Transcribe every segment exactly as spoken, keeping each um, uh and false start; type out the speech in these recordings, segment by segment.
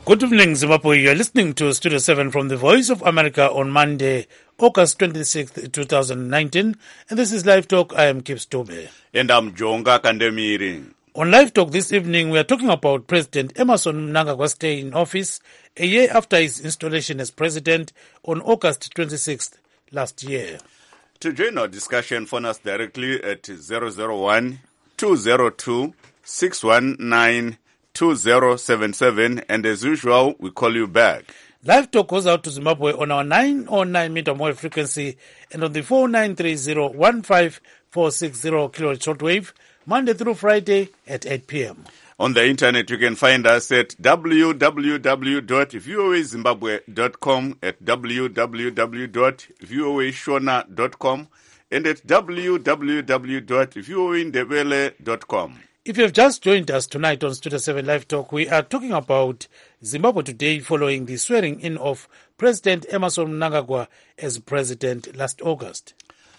Good evening, Zimbabwe. You're listening to Studio seven from the Voice of America on Monday, August twenty-sixth, twenty nineteen. And this is Live Talk. I am Kip Stobe. And I'm Jonga Kandemiri. On Live Talk this evening, we are talking about President Emmerson Mnangagwa's stay in office a year after his installation as president on August twenty-sixth last year. To join our discussion, phone us directly at zero zero one, two zero two, six one nine two zero seven seven, and as usual, we call you back. Live Talk goes out to Zimbabwe on our nine oh nine meter wave frequency and on the four nine three zero one five four six zero kilohertz shortwave, Monday through Friday at eight p.m. On the internet, you can find us at w w w dot voa zimbabwe dot com, at w w w dot voa shona dot com, and at w w w dot voa ndebele dot com. If you have just joined us tonight on Studio seven Live Talk, we are talking about Zimbabwe today following the swearing-in of President Emmerson Mnangagwa as president last August.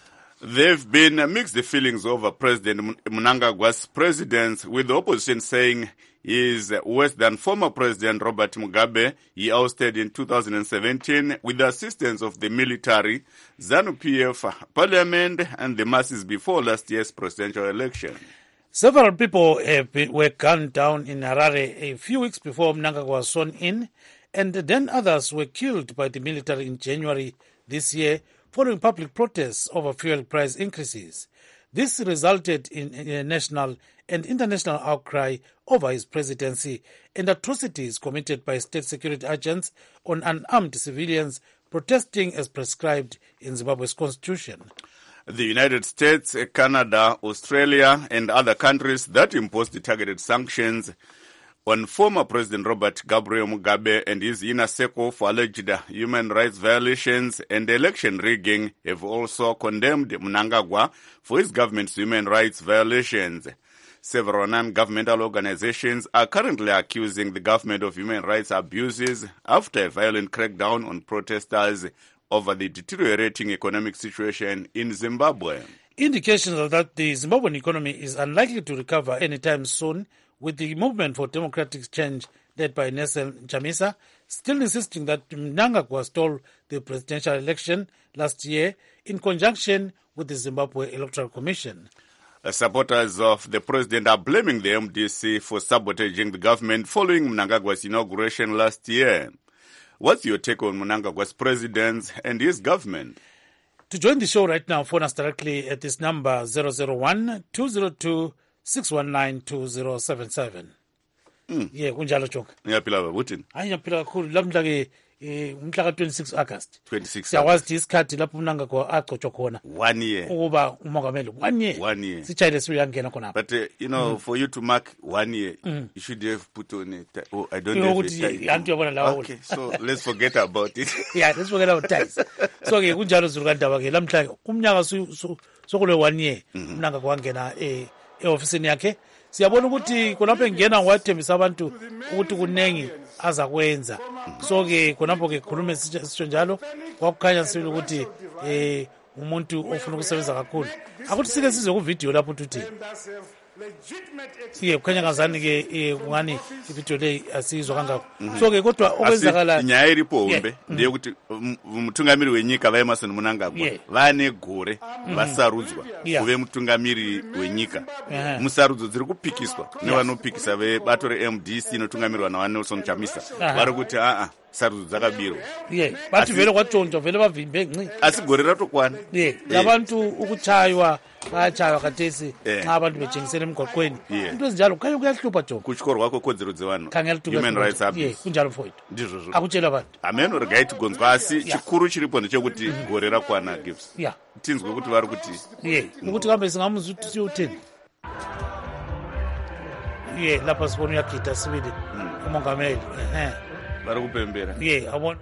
There have been mixed feelings over President Mnangagwa's presidency, with the opposition saying he is worse than former President Robert Mugabe. He ousted in two thousand seventeen with the assistance of the military, ZANU-P F, parliament, and the masses before last year's presidential election. Several people have been, were gunned down in Harare a few weeks before Mnangagwa was sworn in, and then others were killed by the military in January this year following public protests over fuel price increases. This resulted in a national and international outcry over his presidency and atrocities committed by state security agents on unarmed civilians protesting as prescribed in Zimbabwe's constitution. The United States, Canada, Australia, and other countries that imposed targeted sanctions on former President Robert Gabriel Mugabe and his inner circle for alleged human rights violations and election rigging have also condemned Mnangagwa for his government's human rights violations. Several non-governmental organizations are currently accusing the government of human rights abuses after a violent crackdown on protesters over the deteriorating economic situation in Zimbabwe. Indications are that the Zimbabwean economy is unlikely to recover anytime soon, with the Movement for Democratic Change led by Nelson Chamisa still insisting that Mnangagwa stole the presidential election last year in conjunction with the Zimbabwe Electoral Commission. Uh, supporters of the president are blaming the M D C for sabotaging the government following Mnangagwa's inauguration last year. What's your take on Mnangagwa's president and his government? To join the show right now, phone us directly at this number zero zero one, two zero two, six one nine two zero seven seven. Mm. Yeah, kunjalo chonka. Ngiyaphila baba uthini? Hayi ngiyaphila kakhulu lamhla ke eh umhla ka twenty-six August. twenty-six. Siyawazi isikhathi lapho Mnangagwa agcotshwa khona. One year. Ukuba umongameli one year. One year. Sichayile siyangena khona. But uh, you know, mm. for you to mark one year, mm. you should have put on it. Oh, I don't know. Okay, so let's forget about it. Yeah, let's forget about ties. So ke kunjalo zulu kandaba ke lamhla umnyaka sokule one year Mnangagwa wangena eh e-ofisini yakhe. Siyabona ukuthi khonapho engena wathembisa abantu ukuthi kunengi aza kwenza. So ke khonapho ke khulume sisho njalo kwakukhanya sibili ukuthi eh umuntu ofuna ukusebenza kakhulu. Akuthi sike sizwe ku video lapho uthi siye kukhanya ngazani ke kungani ivideo le asizwa kangako. So ke kodwa okwenzakala inyaya iripombe ndiye ukuthi umutungamiri wenyika va Emmerson Mnangagwa vane gore vasarudzwa kuve mutungamiri wenyika. Musarudzo dziri kupikiswa nevanopikisa vebato re-M D C inotungamirwa nawa Nelson Chamisa vari kuti a a sarudzo dzakabirwa. Ye bathi vele kwatshontsha vele bavimbe nci. Asi gore ratokwana. Ye labantu ukuchaywa bayachaywa khathesi nxa abantu bejengisela emgwaqweni. Into ezinjalo kukhanya kuyahlupha Jonga. Kuchikorwa kwekodzero dzevanhu. Human rights abuse. Ye kunjalo mfowethu. Ndizvo. Akutshela abantu. Amen regaiti gonzwa asi chikuru chiripo ndechekuti gore rakwana gives. Yeah. Tinzwe kuti vari kuti. Ye ukuthi kambe singamuzwa ukuthi siyothini. Ye lapha sibona uyagida sibili umongameli. Eh. Vari kupembera. Ye abona.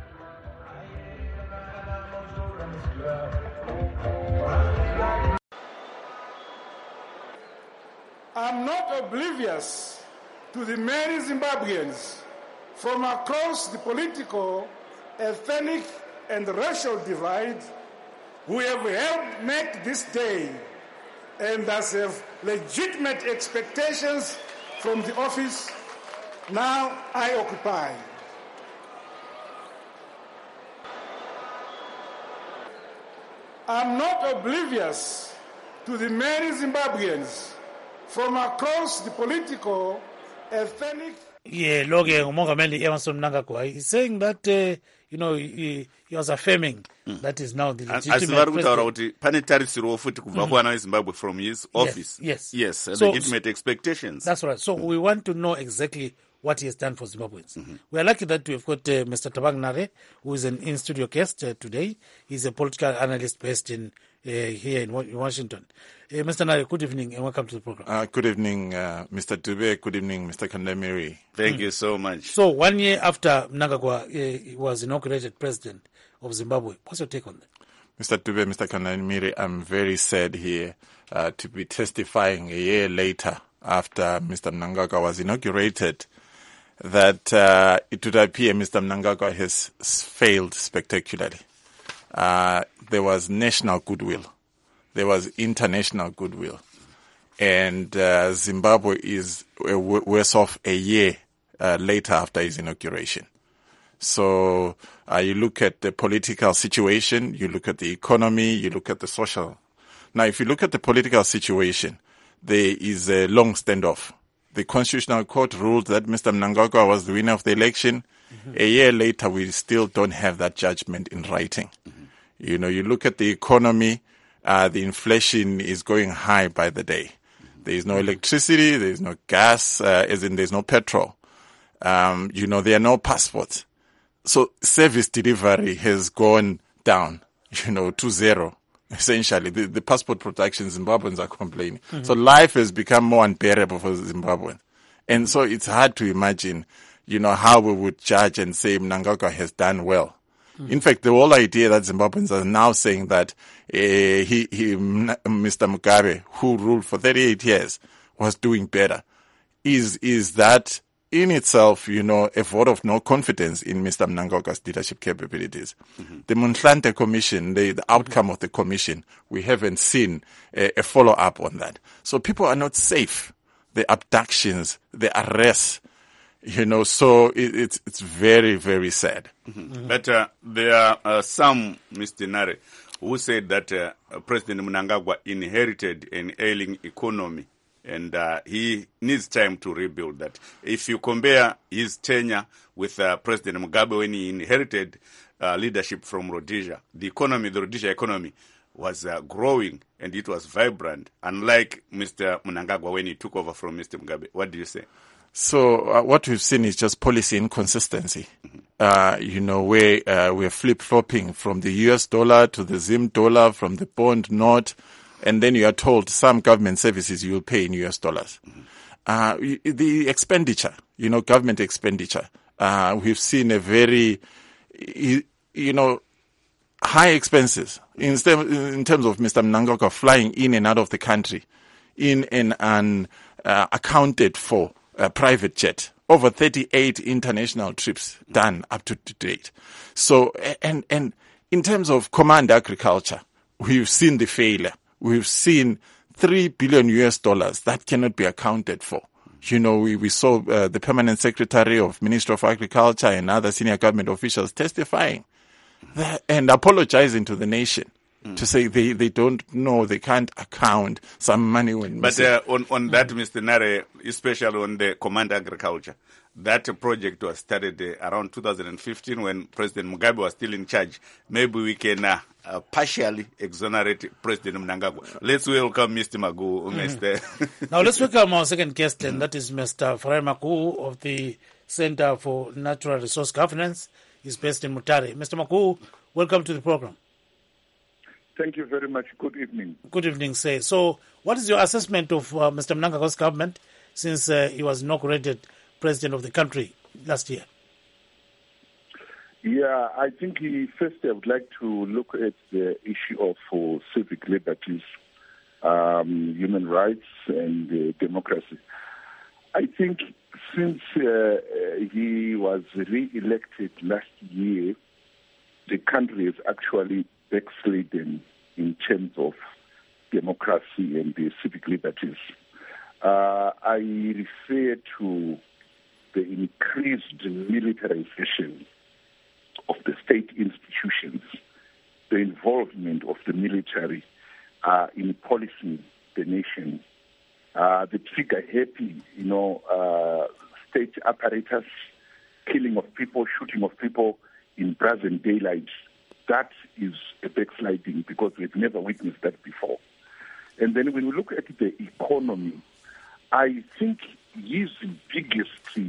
I'm not oblivious to the many Zimbabweans from across the political, ethnic, and racial divide who have helped make this day and thus have legitimate expectations from the office now I occupy. I'm not oblivious to the many Zimbabweans from across the political, ethnic. Yeah, Loge Umongameli Emerson Mnangagwa is saying that, uh, you know, he, he was affirming mm. that is now the legitimate president. Pane tarisiro futi kubva kuwana weZimbabwe from his office. Yes, yes, yes so, legitimate expectations. That's right. So mm. we want to know exactly what he has done for Zimbabweans. Mm-hmm. We are lucky that we've got uh, Mister Tabang Nare, who is an in-studio guest uh, today. He's a political analyst based in uh, here in, in Washington. Uh, Mister Nare, good evening and welcome to the program. Uh, good evening, uh, Mister Dube. Good evening, Mister Kandamiri. Thank mm. you so much. So one year after Mnangagwa uh, was inaugurated president of Zimbabwe, what's your take on that? Mister Dube, Mister Kandamiri, I'm very sad here uh, to be testifying a year later after Mister Mnangagwa was inaugurated that uh, it would appear Mister Mnangagwa has failed spectacularly. Uh, there was national goodwill. There was international goodwill. And uh, Zimbabwe is uh, worse off a year uh, later after his inauguration. So uh, you look at the political situation, you look at the economy, you look at the social. Now, if you look at the political situation, there is a long standoff. The Constitutional Court ruled that Mister Mnangagwa was the winner of the election. Mm-hmm. A year later, we still don't have that judgment in writing. Mm-hmm. You know, you look at the economy, uh, the inflation is going high by the day. Mm-hmm. There is no electricity, there is no gas, uh, as in there's no petrol. Um, you know, there are no passports. So service delivery has gone down, you know, to zero. Essentially, the, the passport protection, Zimbabweans are complaining. Mm-hmm. So life has become more unbearable for Zimbabweans. And so it's hard to imagine, you know, how we would judge and say Mnangagwa has done well. Mm-hmm. In fact, the whole idea that Zimbabweans are now saying that uh, he, he, Mister Mugabe, who ruled for thirty-eight years, was doing better, is is that in itself, you know, a vote of no confidence in Mister Mnangagwa's leadership capabilities. Mm-hmm. The Munhlante Commission, the, the outcome mm-hmm. of the commission, we haven't seen a, a follow-up on that. So people are not safe. The abductions, the arrests, you know, so it, it's it's very, very sad. Mm-hmm. Mm-hmm. But uh, there are uh, some, Mister Nare, who said that uh, President Mnangagwa inherited an ailing economy. And uh, he needs time to rebuild that. If you compare his tenure with uh, President Mugabe when he inherited uh, leadership from Rhodesia, the economy, the Rhodesia economy was uh, growing and it was vibrant, unlike Mister Mnangagwa when he took over from Mister Mugabe. What do you say? So uh, what we've seen is just policy inconsistency. Mm-hmm. Uh, you know, where uh, we're flip-flopping from the U S dollar to the Zim dollar, from the bond note, and then you are told some government services you will pay in U S dollars. Mm-hmm. Uh, the expenditure, you know, government expenditure, uh, we've seen a very, you know, high expenses in, in terms of Mister Mnangagwa flying in and out of the country in an unaccounted uh, for uh, private jet. Over thirty-eight international trips done up to date. So, and, and in terms of command agriculture, we've seen the failure. We've seen three billion U S dollars that cannot be accounted for. You know, we, we saw uh, the permanent secretary of Ministry of Agriculture and other senior government officials testifying that, and apologizing to the nation mm. to say they, they don't know, they can't account some money when But uh, on, on that, Mister Nare, especially on the command agriculture, that project was started uh, around two thousand fifteen when President Mugabe was still in charge. Maybe we can uh, uh, partially exonerate President Mnangagwa. Let's welcome Mister Magu. Mm-hmm. Mister Now let's welcome our second guest, and that is Mister Farai Magu of the Center for Natural Resource Governance. He's based in Mutare. Mister Magu, welcome to the program. Thank you very much. Good evening. Good evening, sir. So what is your assessment of uh, Mister Mnangagwa's government since uh, he was inaugurated president of the country last year? Yeah, I think he, first I would like to look at the issue of uh, civic liberties, um, human rights, and uh, democracy. I think since uh, he was re-elected last year, the country has actually backslidden in terms of democracy and the civic liberties. Uh, I refer to the increased militarization of the state institutions, the involvement of the military uh, in policing the nation, uh, the trigger-happy, you know, uh, state apparatus, killing of people, shooting of people in present daylight. That is a backsliding because we've never witnessed that before. And then when we look at the economy, I think his biggest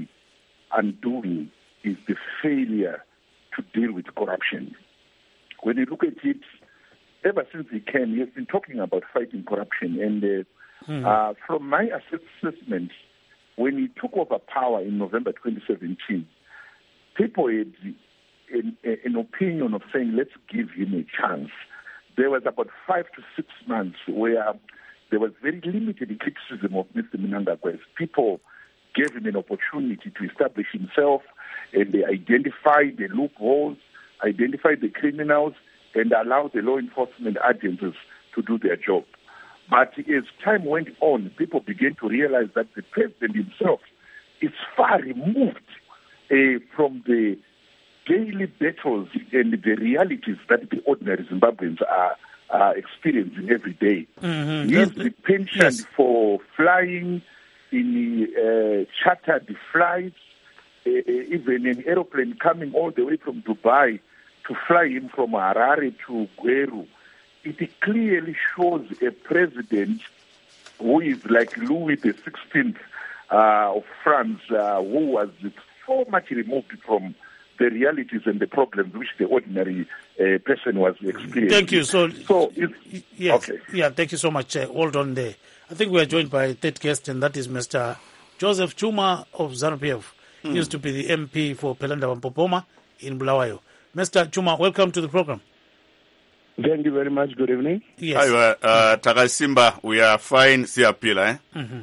undoing is the failure to deal with corruption. When you look at it, ever since he came, he has been talking about fighting corruption. And uh, mm. uh, from my assessment, when he took over power in November twenty seventeen, people had an, an opinion of saying, let's give him a chance. There was about five to six months where there was very limited criticism of Mister Mnangagwa. People gave him an opportunity to establish himself, and they identified the loopholes, identified the criminals, and allowed the law enforcement agencies to do their job. But as time went on, people began to realize that the president himself is far removed uh, from the daily battles and the realities that the ordinary Zimbabweans are, are experiencing every day. Mm-hmm. He is the penchant yes. for flying in uh, chartered flights, uh, even an aeroplane coming all the way from Dubai to fly him from Harare to Gweru. It clearly shows a president who is like Louis the sixteenth uh, of France, uh, who was so much removed from the realities and the problems which the ordinary uh, person was experiencing. Thank you. So, so it's, yes, okay. yeah, thank you so much. Uh, hold on there. I think we are joined by a third guest, and that is Mister Joseph Chuma of ZANU P F. Mm. He used to be the M P for Pelanda Wampopoma in Bulawayo. Mister Chuma, welcome to the program. Thank you very much. Good evening. Yes. Hi, uh, Takasimba, we are fine. Siapila, eh? Mm-hmm.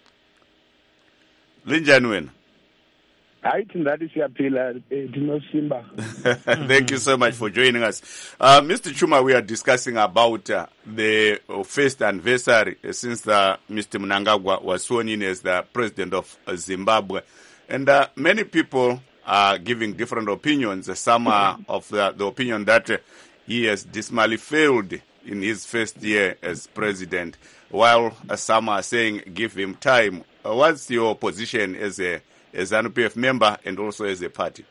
Linjanwen. I think that is Siapila, Dino Simba. Thank you so much for joining us. Uh, Mister Chuma, we are discussing about uh, the uh, first anniversary uh, since uh, Mister Mnangagwa was sworn in as the president of uh, Zimbabwe. And uh, many people are giving different opinions. Uh, some are of the, the opinion that uh, he has dismally failed in his first year as president, while uh, some are saying give him time. Uh, what's your position as a as an P F member and also as a party?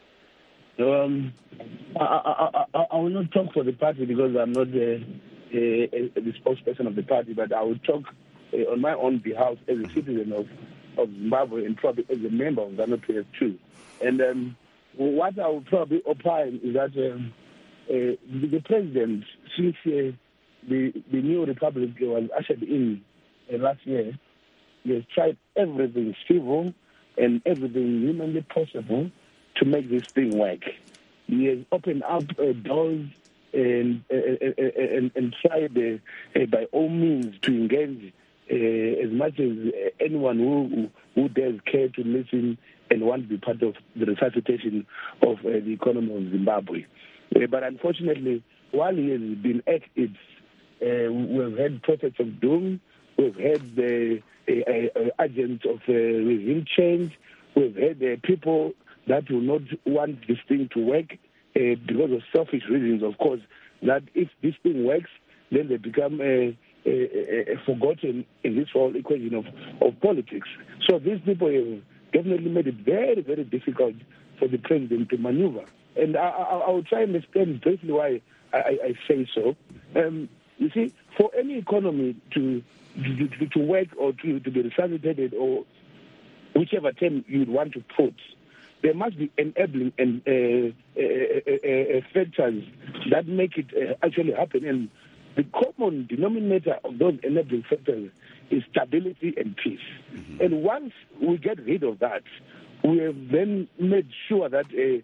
Um, I, I, I, I will not talk for the party because I'm not the, uh, the spokesperson of the party, but I will talk uh, on my own behalf as a citizen of, of Zimbabwe and probably as a member of ZANU P F too. And um, what I will probably opine is that um, uh, the, the president, since uh, the, the new republic was ushered in uh, last year, he has tried everything civil and everything humanly possible to make this thing work. He has opened up uh, doors and, uh, and, and tried uh, uh, by all means to engage uh, as much as anyone who, who dares care to listen and want to be part of the resuscitation of uh, the economy of Zimbabwe. Uh, but unfortunately, while he has been at it, uh, we've had prophets of doom, we've had the uh, uh, uh, agents of uh, regime change, we've had uh, people that will not want this thing to work uh, because of selfish reasons, of course, that if this thing works, then they become uh, uh, uh, forgotten in this whole equation of, of politics. So these people have definitely made it very, very difficult for the president to maneuver. And I, I, I will try and explain briefly why I, I, I say so. Um, you see, for any economy to to, to work or to, to be resuscitated or whichever term you'd want to put, there must be enabling and uh, uh, uh, uh, factors that make it uh, actually happen. And the common denominator of those enabling factors is stability and peace. Mm-hmm. And once we get rid of that, we have then made sure that uh,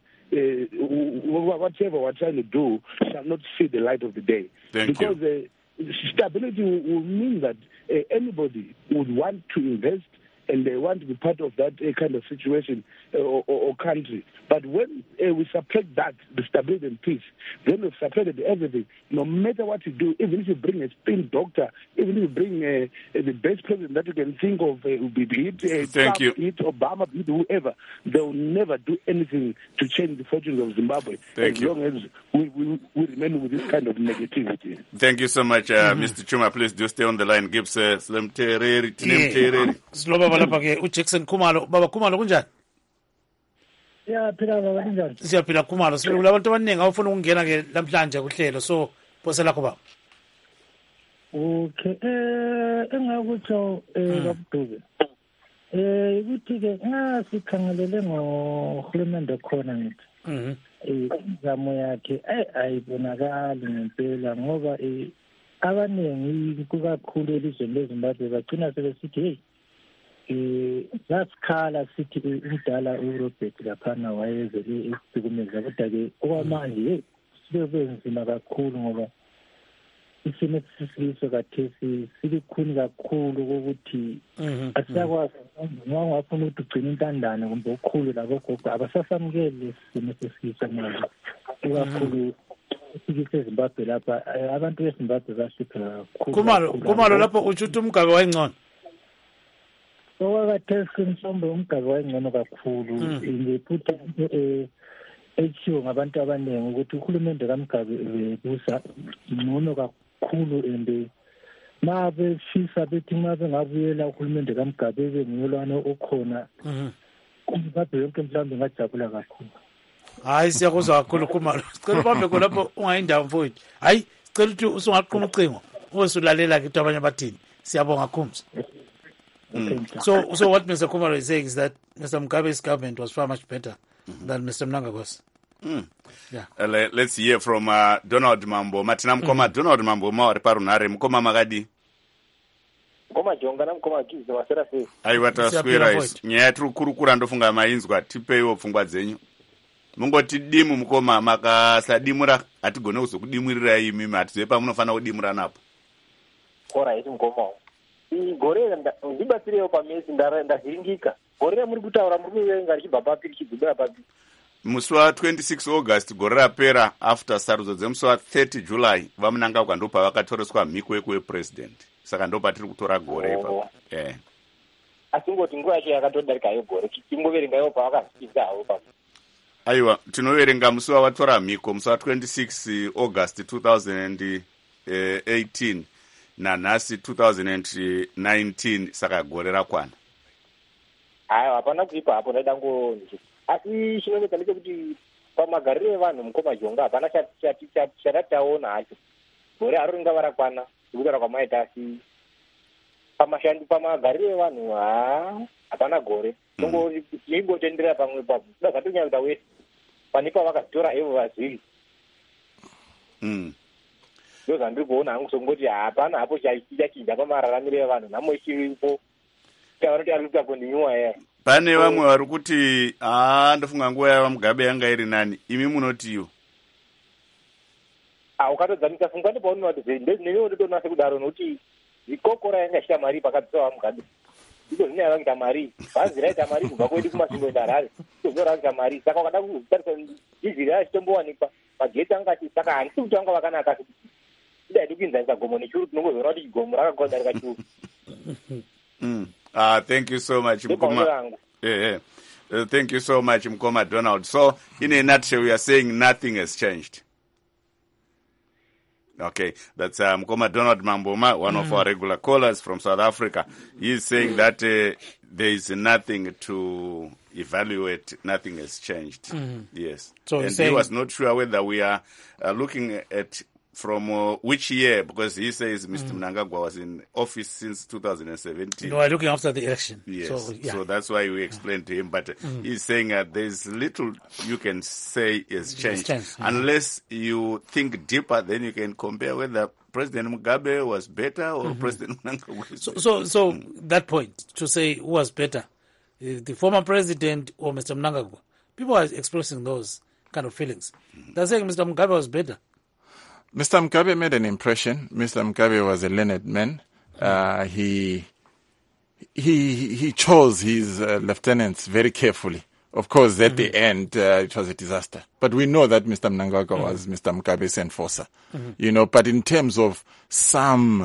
uh, whatever we're trying to do shall not see the light of the day. Thank because you. Uh, stability will, will mean that uh, anybody would want to invest and they want to be part of that uh, kind of situation uh, or, or, or country. But when uh, we subtract that, the stability and peace, then we've subtracted everything. No matter what you do, even if you bring a spin doctor, even if you bring uh, the best president that you can think of, uh, be it uh, Thank Trump, you. be it Obama, be it whoever, they will never do anything to change the fortunes of Zimbabwe Thank as you. long as we, we, we remain with this kind of negativity. Thank you so much, uh, mm-hmm. Mister Chuma. Please do stay on the line. Gibbs, uh, Slim Tereri, Tinem Yeah. Tereri. Silobaba lapha ke uJackson Khumalo. Baba Khumalo kunjani? Ya phela baba njani? Siyaphila Khumalo. Sibekula abantu abaningi abafuna ukungena ke namhlanje kuhlelo. So phose lakho baba. Okay, eh engakutsho eh kaBduze. Eh ukuthi ke ngasikhangelele ngohulumende khona ngithi. Mhm. Eh izamo yakhe ay ayibonakali ngempela ngoba eh abaningi kukakhulu elizweni leZimbabwe bagcina sebesithi hey eh sasikhala sithi umdala uRobert laphana wayezele isikumenza kodwa ke okwamanje hey sibe nzima kakhulu ngoba isimo sisiso kathesi silikhuni kakhulu ukuthi asiyakwazi noma ngafuna ukuthi ugcine intandane kumbe ukhulu labogogo abasasamukeli isimo sesiso manje kakhulu sikise eZimbabwe lapha abantu beZimbabwe bahlupha kakhulu. Khumalo, Khumalo lapho utshuthi umgabe wayengcono. Okwakathesi mhlawumbe umgabe wayengcono kakhulu ngephutha eh echiwo ngabantu abaningi ukuthi uhulumende kaMgabe busa ngcono kakhulu ende mabe fisa bethi mabe ngabuyela uhulumende kaMgabe bengiyolwana okhona umgabe yonke mhlawumbe ngajabula kakhulu. Hayi siyakuzwa kakhulu Khumalo. Sicela ubambe khona lapho ungayindawo mfowethu. Hayi sicela ukuthi usungaqhuma ucingo. Owesulalela ke abanye abathini. Siyabonga Khumsi. Mm. So, so what Mister Khumalo is saying is that Mister Mugabe's government was far much better mm. than Mister Mnangagwa's. Mm. Yeah. Uh, let, let's hear from uh, Donald Mambo. Matina mkoma mm. Donald Mambo ma riparunare mkoma magadi. Mkoma jonga na mkoma gizo wasera fe. Ai wataswera is. Nyaya tru kurukura ndofunga mainzwa tipeiwo pfungwa dzenyu. Mungoti dimu mkoma makasadimura atigone kuzokudimurira imi matizepa munofana kudimura napo. Kora iti mkoma. Gore ndibatsirewo pamesi ndazviringika. Gore muri kutaura muri kuverenga richibva papi richigumira papi. Musi wa twenty-six August gore rapera after sarudzo dzemusi wa thirty July vamunangagwa ndo pavakatoreswa mhiko yekuwepresident. Saka ndo patiri kutora gore ipapo. Eh. Asingoti nguva yacho yakatodarikayo gore tingoverengayo pavakazvizawo papo. Aiwa, tinoverenga musi wavatora mhiko musi wa twenty-six August two thousand eighteen. Nanhasi two thousand nineteen saka gore rakwana. Hayi hapana kuipa hapo ndaida ngonje. Asi chinoita ndechekuti pamagariro evanhu mukoma jonga hapana chatataona hacho. Gore haroringa varakwana kugara kwamaita asi pamashandi pamagariro evanhu ha hapana gore. Tongo ingotendera pamwe papo. Ndazvatonyaita wese. Pane pavakatora evo vazivi. Mm. Ndoza ndiri kuona hangu songoti hapana hapo chachinja pamararamiro evanhu nhamo ichiripo tavanoti ari kuita kondinyuwa ea. Pane vamwe vari kuti haa ndofunga nguva yava Mugabe yanga iri nani imi munotiwo. Ah ukatodzanisa funga ndipaunoati ndezvinenge ndotonase kudaro nokuti zvikokora yanga shita mari pakadzisawa Mugabe. Iko zvine yavakuita mari bhazi raita mari kubva kwedu kumasvingo ndarare izvo rakuita mari saka ukada kutarisa dhiziri rachitombowanikwa mageti angati saka handisi kuti vanga vakanaka dai dukinzanisa gomo nechuru tinongoziona kuti gomo rakagodarika churu. Mm. Uh, thank you so much, Mkoma. Yeah, yeah. Uh, thank you so much, Mkoma Donald. So, in a nutshell, we are saying nothing has changed. Okay, that's uh, Mkoma Donald Mamboma, one mm. of our regular callers from South Africa. He is saying that uh, there is nothing to evaluate, nothing has changed. Mm. Yes. So and he was not sure whether we are uh, looking at from uh, which year, because he says Mister Mm. Mnangagwa was in office since two thousand seventeen. No, we're looking after the election. Yes, so, yeah. so that's why we explained to him. But uh, mm. he's saying uh, there's little you can say is changed. changed yeah. Unless you think deeper, then you can compare whether President Mugabe was better or mm-hmm. President Mnangagwa was so, better. So, so mm. that point, to say who was better, uh, the former president or Mister Mnangagwa, people are expressing those kind of feelings. Mm. They're saying Mister Mugabe was better. Mister Mugabe made an impression. Mister Mugabe was a learned man. Uh, he he he chose his uh, lieutenants very carefully. Of course, at mm-hmm. the end, uh, it was a disaster. But we know that Mister Mnangagwa mm-hmm. was Mister Mugabe's enforcer. Mm-hmm. You know, but in terms of some,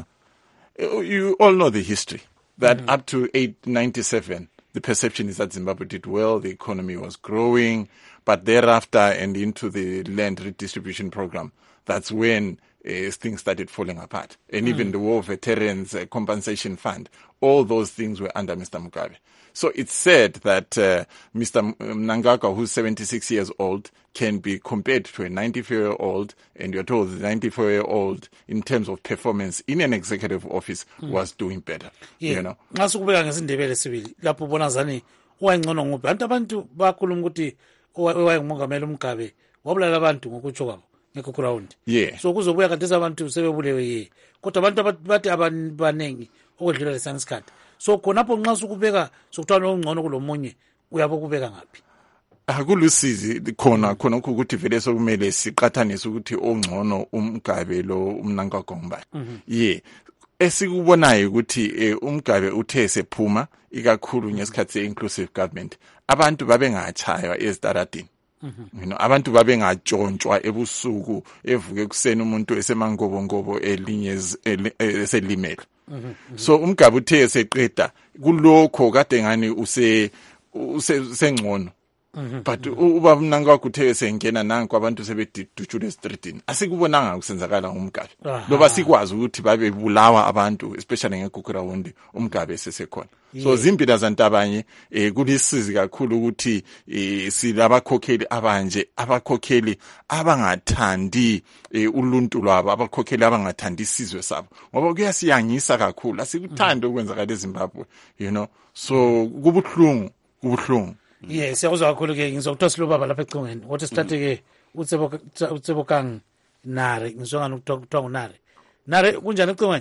you all know the history, that mm-hmm. up to eight ninety-seven, the perception is that Zimbabwe did well, the economy was growing, but thereafter and into the land redistribution program, that's when uh, things started falling apart. And mm. even the War Veterans uh, Compensation Fund, all those things were under Mister Mugabe. So it's said that uh, Mister Mnangagwa, who's seventy-six years old, can be compared to a ninety-four-year-old, and you're told the ninety-four-year-old, in terms of performance in an executive office, mm. was doing better. Yeah. You know? Ngasukubeka ngesindebele sibili lapho ubona zani wayengcono nguphi abantu abantu bakhuluma ukuthi owayengumongameli uMgabe wabulala abantu ngokutsho kwabo ngekuground. Yeah. So kuzobuya kanti abantu sebebulewe ye. Kodwa abantu bathi abaningi okwedlula lesanskhathi. So khonapho nxa sukubeka sokuthiwa ongcono kulomunye uyabo kubeka ngaphi? Akulusizi khona khona ukuthi vele sokumele siqathanise ukuthi ongcono uMgabe lo uMnangagwa ngubani. Yeah. Esikubonayo ukuthi eh, uMgabe uthe sephuma ikakhulu ngesikhathi se-inclusive government abantu babengachaywa ezitaradini. Mm-hmm. You know, abantu babengatshontshwa ebusuku evuke kuseni umuntu esemangobongobo elinye eselimele. Mm-hmm. So uMgabe uthe eseqeda kulokho kade ngani use usengcono. Mm-hmm. But uba Mnangagwa uthe esengena nanku abantu sebedujule streetini asikubonanga kusenzakala uMgabe loba sikwazi ukuthi babe bulawa abantu especially ngeGugurawundi uMgabe sesekhona. Yeah. So zimpila zantabanye eh kulisizi kakhulu ukuthi eh silabakhokheli abanje abakhokheli abangathandi eh uluntu lwabo abakhokheli abangathandi isizwe sabo ngoba kuyasiyangisa kakhulu asikuthanda ukwenzakala eZimbabwe, you know, so kubuhlungu kubuhlungu. Yes, siyakuzwa kakhulu ke ngizokuthola silobaba lapha ecingweni. Wathi sithathe ke utsebo utsebokang Nare, ngizonga ukuthiwa nguNare. Nare kunjani ecingweni?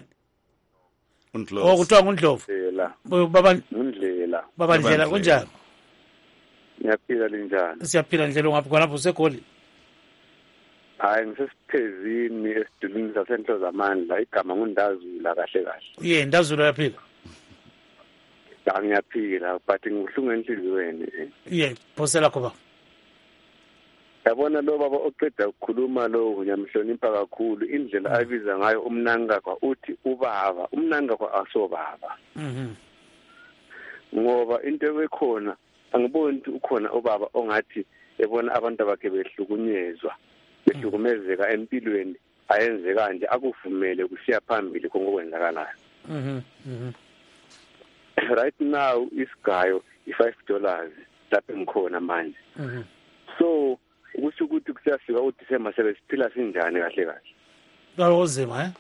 Undlovu. Oh, kuthiwa nguNdlovu. Ndlela. Baba Ndlela. Baba Ndlela kunjani? Ngiyaphila linjani? Siyaphila Ndlela ngapha khona lapho seGoli. Hayi ngisesithezini esidulini sasenhlo zamandla igama ngundazula kahle kahle. Yeah, ndazula yaphila. Ngiyaphila but ngibuhlungu enhliziyweni. Yeah, phosela khoba. Yabona lo baba oqeda ukukhuluma lo ngiyamhlonipha kakhulu indlela abiza ngayo uMnangagwa uthi ubaba uMnangagwa asobaba. Mhm. Ngoba into ekhona angiboni ukuthi ukhona ubaba ongathi ebona abantu abakhe behlukunyezwa behlukumezeka empilweni ayenze kanje akuvumele kusiya phambili kongokwenzakalayo. Mhm. Mhm. Right now isigayo i-five dollars lapho ngikhona manje. Mhm. So ukusho ukuthi kusiyafika uDisemba sebesiphila sinjani kahle kahle. Kalozima eh?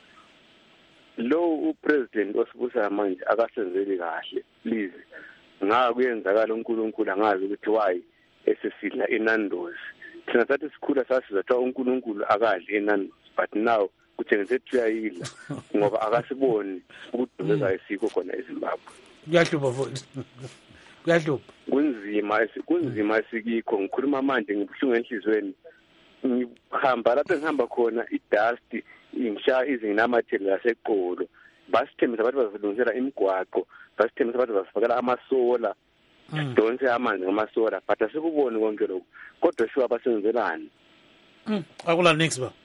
Lo upresident osibusa manje akasenzeli kahle please. Nga kuyenzakala uNkulunkulu angazi ukuthi why esesidla inandos. Thina sathi sikhula sasiza ukuthi uNkulunkulu akadli inandos but now kuthengise tuyayidla ngoba akasiboni ukudubeza isiko khona eZimbabwe. Kuyahlupa futhi. Kuyahlupa. Kunzima kunzima sikikho ngikhuluma manje ngibuhlungu enhlizweni. Ngihamba lapho ngihamba khona idust ingisha izinamatheli laseqolo. Basithembisa abantu bazilungisela imigwaqo, basithembisa abantu bazifakela amasola. Sidonse amanzi ngamasola but asikuboni konke lokho. Kodwa shiwa basenzelani? Mm, akula next ba.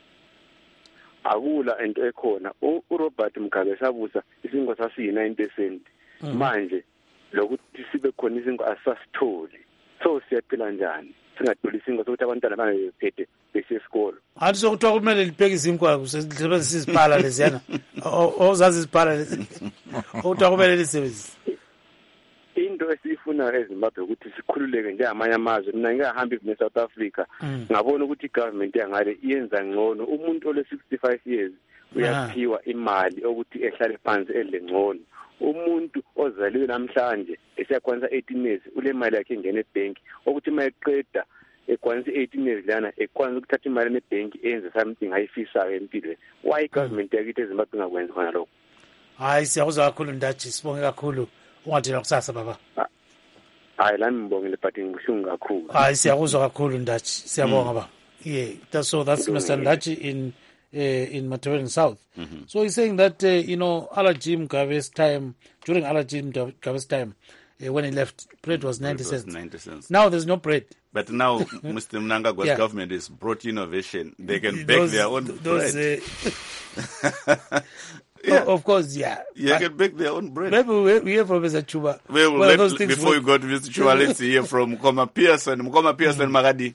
Akula into ekhona. uRobert Mugabe sabusa isingo sasiyi nine percent. Manje lokuthi sibe khona izinto asasitholi so siyaphila njani singatholi izinto sokuthi abantwana bangephethe besesikolo athi sokuthiwa kumele libheke izinkwa kusebenzisa iziphala leziyana ozazi iziphala lezi okuthiwa kumele lisebenzise into esifuna eZimbabwe ukuthi sikhululeke njengamanye amazwe. Mina ngiyahamba even eSouth Africa ngabona ukuthi igovernment yangale iyenza ngcono umuntu ole sixty-five years uyaphiwa imali ukuthi ehlale phansi edle ngcono. Umuntu ozaliwe namhlanje esiyakwanisa eighteen years ule mali yakhe ingene ebank ukuthi mayeqeda ekwanisa eighteen years lana ekwanisa ukuthatha imali nebank enze something ayifisayo empilweni. Why government yakithi eZimbabwe ingakwenzi khona lokho? Hayi siyakuzwa kakhulu Ndachi, sibonge kakhulu ungathina kusasa baba. Hayi lami ngibongile but ngibuhlungu kakhulu. Hayi siyakuzwa kakhulu Ndachi, siyabonga baba. Yeah, that's so that's Mister Ndachi in uh, in Matebele South. Mm-hmm. So he's saying that, uh, you know, Alaji Mugabe's time, during Alaji Mugabe's time, uh, when he left, bread was ninety Bread was cents. ninety cents. Now there's no bread. But now Mister Mnangagwa's Yeah. government has brought innovation. They can bake Those- their own those, bread. Uh, Yeah. Of course, yeah. You can bake their own bread. Maybe we we hear from Mister Chuba. Well, Well, let, those things before work. you go to Mister Chua, let's hear from Mkoma Pearson. Mkoma Pearson Magadi.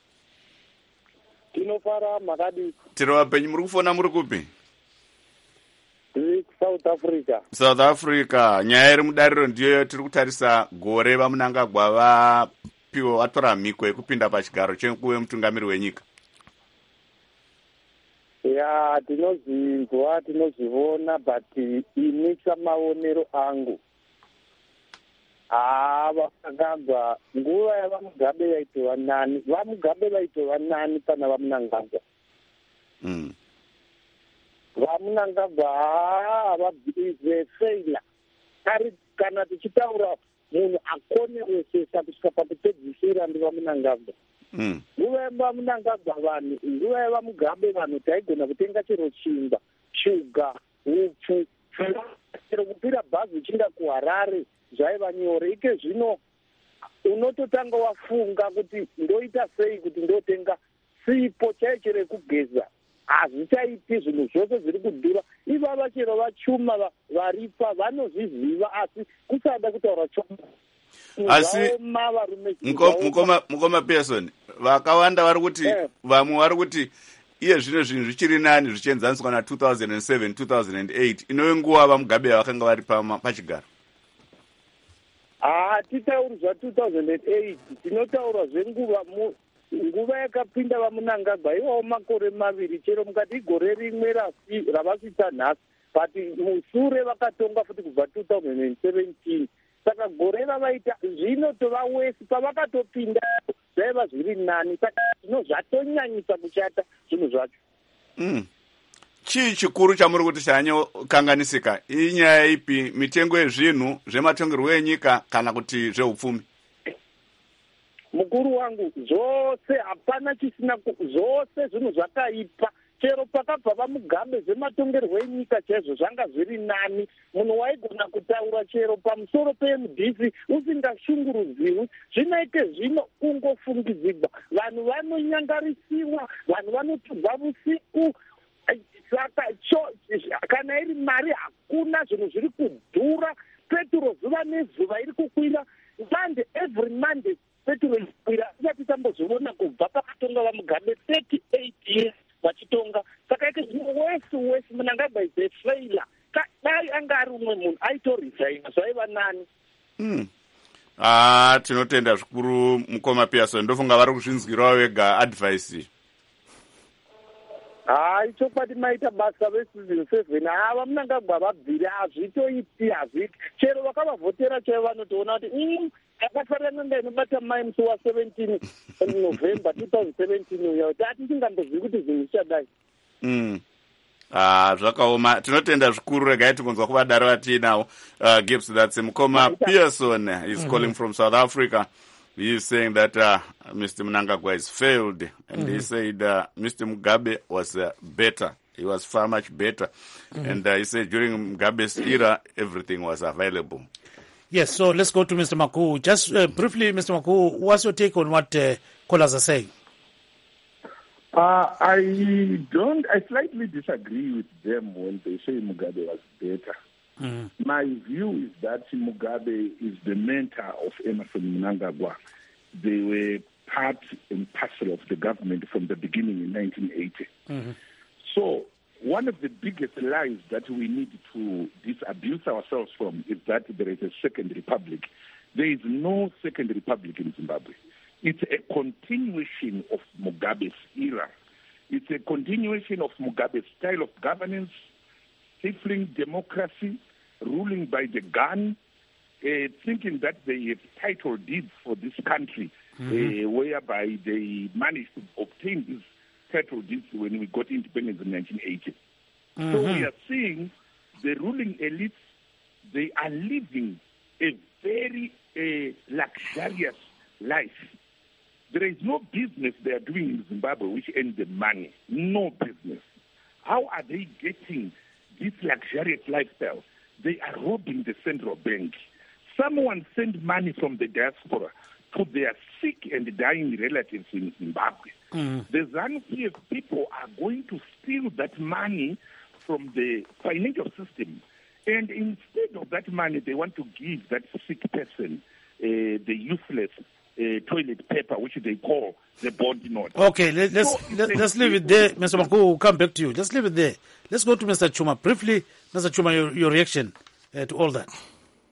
tinofara makadi Tiri wapenyu muri kufona muri kupi? tiri South Africa. South Africa. Nyaya iri mudariro ndiyo tiri kutarisa gore vaMnangagwa vapiwa vatora mhiko yekupinda pachigaro chekuve mutungamiri wenyika. Ya tinozinzwa tinozvivona but ini samaonero angu haa vaMnangagwa nguva yavaMugabe vaitova nani vaMugabe vaitova nani pana vaMnangagwa Mm. vaMnangagwa haa vabizefeila ari kana tichitaura munhu akoneresesa kusvika pakupedzisira ndivaMnangagwa. Mm. nguva yevaMnangagwa vanhu nguva yevaMugabe vanhu taigona kutenga chero chingwa shuga upfu chero kupira bhazi uchienda kuHarare zvaiva nyore. Ike zvino unototanga wafunga kuti ndoita sei kuti ndotenga sipo chaicho rekugeza hazvichaiti zvinhu zvose zviri kudhura. Ivava chero vachuma varipa vanozviziva asi kusada kutaura choma Asi varume Mkoma Mkoma Pearson vakawanda vari kuti Eh. vamwe vari kuti iye zvino zvinhu zvichiri nani zvichienzaniswa na two thousand seven two thousand eight inove nguva vaMugabe vakanga vari pama- pachigaro. hatitauri zva-two thousand eight tinotaura zvenguva mu- nguva yakapinda vaMnangagwa iwawo makore maviri chero mukati igore rimwe rasi- ravasvitsa nhasi but musure vakatonga futi kubva two thousand seventeen saka gore ravaita zvino tova wesi pavakatopinda zvaiva zviri nani saka zvino zvatonyanyisa kushata zvinhu zvacho. Mm. Chii chikuru chamuri kuti chanyokanganisika? Inyaya ipi, mitengo yezvinhu zvematongerwo enyika kana kuti zveupfumi? Mukuru wangu zvose hapana chisina ku- zvose zvinhu zvakaipa chero pakabva vaMugabe zvematongerwo enyika chaizvo zvanga zviri nani. Munhu waigona kutaura chero pamusoro peM D C usingashungurudziwi. Zvinoite zvino kungofungidzigwa, vanhu vanonyangarisiwa, vanhu vanoturwa vusiku. Eh, saka cho- kana iri mari hakuna, zvinhu zviri kudhura, petro zuva nezuva iri kukwira, Monday every Monday petro ikwira. Isati tambozviona kubva pakatonga vaMugabe thirty-eight years vachitonga. Saka ike zvino wese wese Mnangagwa is a failure. Dai anga ari umwe munhu aitoresigna zvaiva nani. Mm. Ah, tinotenda zvikuru Mukoma Pearson. Ndofunga vari kuzvinzwirawo vega advice. Hai chokwadi maita basa veseason seven ava Mnangagwa vabviri hazvitoiti hazviti chero vakavavhotera chaivo vanotoona kuti mm, akafanana nda inobata mai musi waseventeen November two thousand seventeen uya kuti hatichingambozvi kuti zvinhu zvichadai. Mm. Ah, zvakaoma. Tinotenda zvikuru, regai tigonzwa kuvadaro vatiinawo. Uh, Gibbs, that's Mukoma Pearson. He's mm-hmm. calling from South Africa. He is saying that uh, Mister Mnangagwa has failed, and mm-hmm. he said uh, Mister Mugabe was uh, better. He was far much better. Mm-hmm. And uh, he said during Mugabe's era, everything was available. Yes, so let's go to Mister Maku. Just uh, briefly, Mister Maku, what's your take on what uh, callers are saying? Uh, I don't, I slightly disagree with them when they say Mugabe was better. Mm. My view is that Mugabe is the mentor of Emmerson Mnangagwa. They were part and parcel of the government from the beginning in nineteen eighty. Mm-hmm. So one of the biggest lies that we need to disabuse ourselves from is that there is a second republic. There is no second republic in Zimbabwe. It's a continuation of Mugabe's era. It's a continuation of Mugabe's style of governance, stifling democracy, ruling by the gun, uh, thinking that they have title deeds for this country, mm-hmm. uh, whereby they managed to obtain these title deeds when we got independence in nineteen eighty. Mm-hmm. So we are seeing the ruling elites, they are living a very uh, luxurious life. There is no business they are doing in Zimbabwe which earns them money. No business. how are they getting this luxurious lifestyle? They are robbing the central bank. Someone sent money from the diaspora to their sick and dying relatives in Zimbabwe. Mm. The ZANU-P F people are going to steal that money from the financial system. And instead of that money, they want to give that sick person uh, the useless uh, toilet paper, which they call the bond note. Okay, let, let's so let, let's leave it there. Mister Maku, we'll come back to you. Let's leave it there. Let's go to Mister Chuma. Briefly, Mister Chuma, your, your reaction uh, to all that.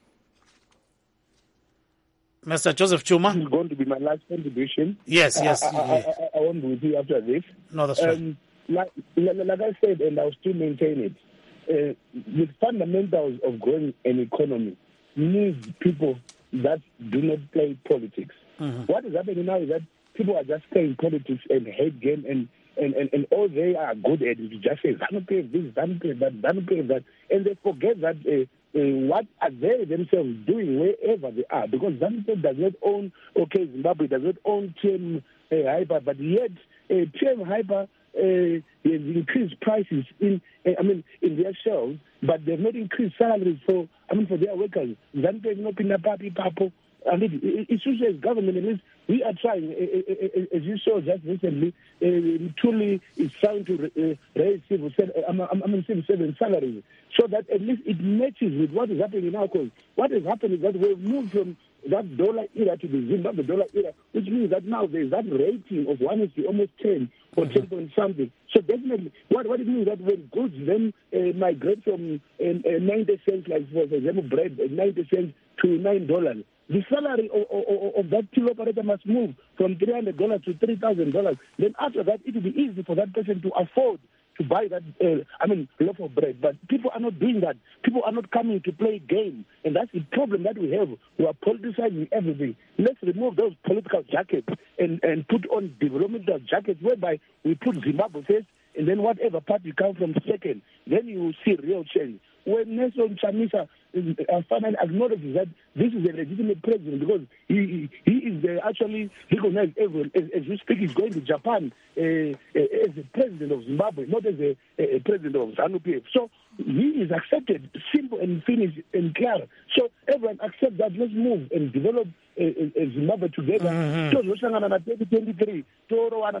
Mister Joseph Chuma? This is going to be my last contribution. Yes, yes. I, I, I, I, I won't be with you after this. No, that's um, right. Like, like I said, and I'll still maintain it, uh, the fundamentals of growing an economy needs people that do not play politics. Mm-hmm. What is happening now is that people are just playing politics and hate game, and, and, and, and all they are good at is to just say, ZANU-P F this, ZANU-P F that, ZANU-P F that, and they forget that uh, Uh, what are they themselves doing wherever they are? Because ZANU-P F does not own, okay, Zimbabwe does not own T M uh, Hyper, but yet uh, T M Hyper uh, has increased prices in, uh, I mean, in their shelves, but they've not increased salaries for, I mean, for their workers. ZANU-P F is not in a papi papo. I mean, it's usually as government, at least we are trying, as you saw just recently, uh, truly is trying to uh, raise civil, I mean, civil servant salaries, so that at least it matches with what is happening now. Because what has happened is that we've moved from that dollar era to the Zimbabwe dollar era, which means that now there's that rating of one is to almost ten or mm-hmm. ten point something. So definitely, what, what it means that when goods then uh, migrate from uh, uh, ninety cents, like for example, bread, uh, ninety cents to nine dollars, the salary of, of, of that till operator must move from three hundred dollars to three thousand dollars. Then after that, it will be easy for that person to afford to buy that, uh, I mean, loaf of bread. But people are not doing that. People are not coming to play game. And that's the problem that we have. We are politicizing everything. Let's remove those political jackets and, and put on developmental jackets whereby we put Zimbabwe first and then whatever party comes from second. Then you will see real change. When Nelson Chamisa uh, finally acknowledges that this is a legitimate president, because he he, he is uh, actually recognized as, as we speak, he's going to Japan uh, uh, as a president of Zimbabwe, not as a, a president of ZANU-P F. So he is accepted, simple and finished and clear. So everyone accepts that. Let's move and develop uh, uh, Zimbabwe together. So twenty twenty-three, Toro I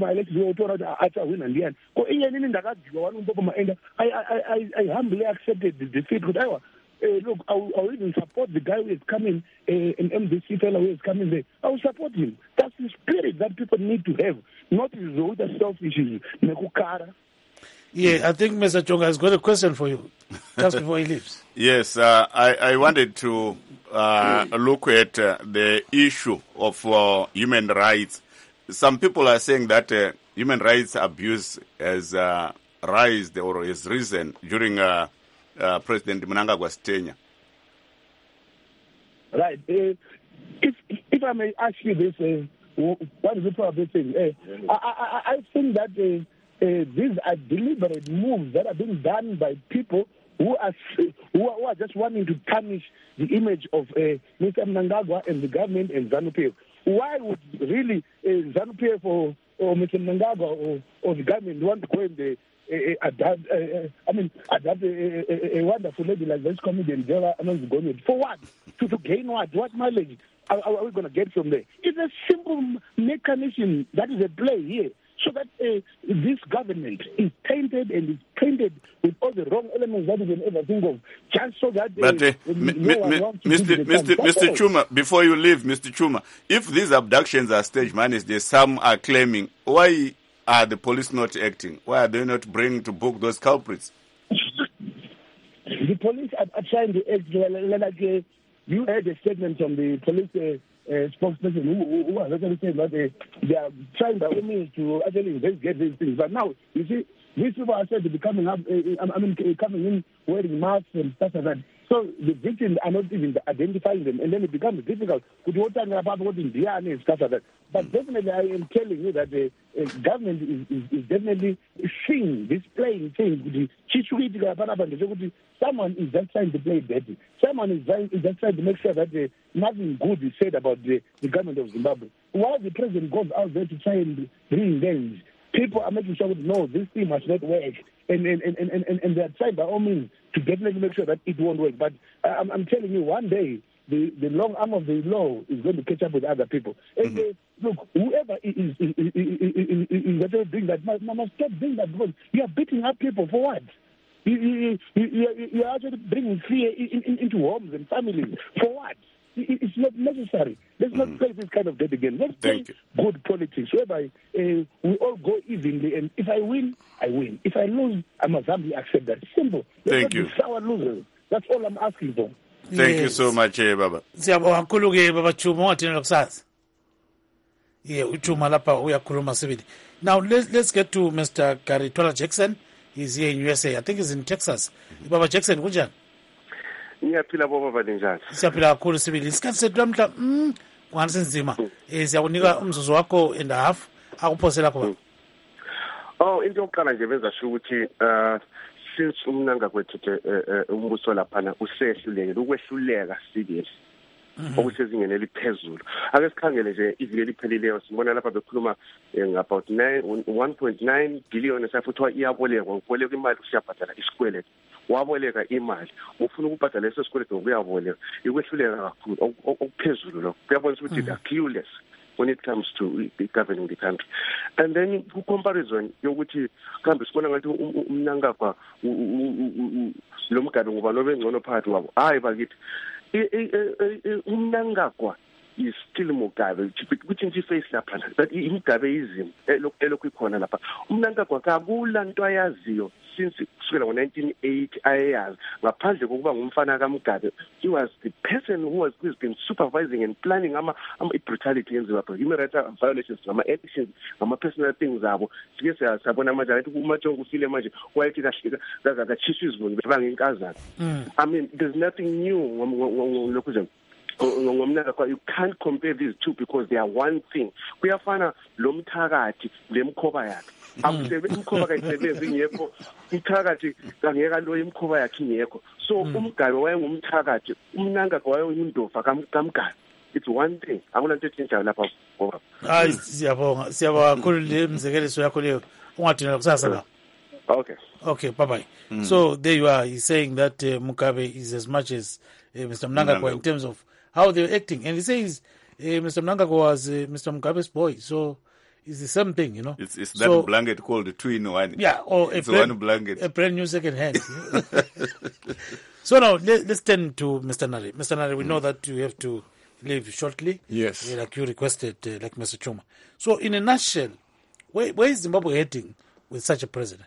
I I I humbly accepted the defeat. Uh, look, I will, I will even support the guy who is coming, uh, an M D C fellow who is coming there. I will support him. That's the spirit that people need to have, not the selfishness. Yeah, I think Mister Chonga has got a question for you just before he leaves. Yes, uh, I, I wanted to uh, look at uh, the issue of uh, human rights. Some people are saying that uh, human rights abuse has uh, risen or has risen during uh, Uh, President Mnangagwa's tenure. Right. Uh, if if I may ask you this, uh, what is the problem thing? Uh, I, I, I think that uh, uh, these are deliberate moves that are being done by people who are who are, who are just wanting to tarnish the image of uh, Mister Mnangagwa and the government and ZANU-P F. Why would really uh, ZANU-P F or, or Mister Mnangagwa or, or the government want to go in the Uh, adapt, uh, I mean, adapt a, a, a wonderful lady like this comedian, Jera Anonzi, for what? To, to gain what? What mileage are, are we going to get from there? It's a simple mechanism that is at play here, so that uh, this government is tainted and is painted with all the wrong elements that you can ever think of, just so that uh, but, uh, no m- m- Mister Mister Mister Chuma, before you leave, Mister Chuma, if these abductions are stage managed, some are claiming, why are the police not acting? Why are they not bringing to book those culprits? The police are, are trying to act. Like uh, you heard a statement from the police uh, uh, spokesperson who, who, who was actually saying that uh, they are trying by all means to actually investigate these things. But now, you see, these people are said to be coming up, uh, I mean, coming in wearing masks and stuff like that. So the victims are not even identifying them, and then it becomes difficult. But definitely, I am telling you that the uh, government is, is, is definitely seeing this playing thing. Someone is just trying to play dirty. Someone is, trying, is just trying to make sure that uh, nothing good is said about the, the government of Zimbabwe. While the president goes out there to try and bring gains, people are making sure that, no, this thing must not work. And, and, and, and, and, and they're trying by all means to definitely make sure that it won't work. But I'm, I'm telling you, one day, the, the long arm of the law is going to catch up with other people. And mm-hmm. uh, look, whoever is, is, is, is, is, is actually doing that must, must stop doing that, because you are beating up people for what? You, you, you, you are actually bringing fear in, in, into homes and families. For what? It's not necessary. Let's not mm-hmm. play this kind of dead again. Let's Thank play you. good politics, whereby uh, we all go evenly. And if I win, I win. If I lose, I must humbly accept that. Simple. Let's Thank not you. be sour losers. That's all I'm asking for. Thank Yes. you so much, eh, Baba. Siyabonga kakhulu ke baba Chuma wathina kusasa. Yeah, uChuma lapha uyakhuluma sibili. Now let's let's get to Mister Garitwala Jackson. He's here in U S A. I think he's in Texas. Baba Jackson kunjani? Ngiyaphila boba balinjani? Siyaphila kakhulu sibili. Isikhathi sethu lamhla mm kwansinzima. Eh siyakunika umzuzu wakho and a half akuphosela khona. Oh, into yokuqala nje benza sho ukuthi uh since umnanga kwethu umbuso lapha usehluleke ukwehluleka serious. Okusezingeni eliphezulu. Ake sikhangele nje iviki elipheleleyo sibona lapha bekhuluma about one point nine billion esafuthiwa iyabolekwa uboleka imali usiyabhadala isikweletu. Waboleka imali ufuna ukubhadala leso sikweletu ngokuyaboleka ikwehluleka kakhulu okuphezulu lokho. Kuyabonisa ukuthi they are clueless when it comes to governing the country. And then ku comparison yokuthi kambe sibona ngathi umnangagwa lo mgado ngoba lobe ngcono phakathi wabo. Hayi bakithi umnangagwa is still Mugabe, which in face lapha, but imgabeism elokhu ikhona lapha. Umnangagwa kakula nto ayaziyo since kusukela ngo nineteen eighty ayazi ngaphandle kokuba ngumfana kaMugabe. He was the person who was who's been supervising and planning ama brutality yenziwa lapha, human rights violations, ama actions, ama personal things zabo. Sike siyabona manje ukuthi uMajongo ufile manje wayethi kahlika kakachiswa izivuni bebanga inkazana. I mean, there's nothing new lokhu nje. You can't compare these two because they are one thing. Kuyafana lo mthakathi lemkhoba yakhe. Akusebenzi imkhoba kayisebenzi ingekho. Umthakathi kangeka lo imkhoba yakhe ingekho. So umgabe wayengumthakathi, umnanga kwayeyindofa kaMgabe. It's one thing. Akuna nto etshintshayo lapha ngoba. Hayi siyabonga. Siyabonga kakhulu le mzekeliso yakho leyo. Ungathina kusasa la. Okay. Okay, bye-bye. Mm. So there you are. He's saying that uh, Mugabe is as much as uh, Mister Mnangagwa in terms of how they're acting. And he says uh, Mister Mnangagwa was uh, Mister Mugabe's boy. So it's the same thing, you know. It's, it's so, that blanket called the two-in one. Yeah, or it's a brand, one blanket. A brand new second hand. So now let, let's turn to Mister Nare. Mister Nare, we mm. know that you have to leave shortly. Yes. Uh, like you requested, uh, like Mister Chuma. So in a nutshell, where, where is Zimbabwe heading with such a president?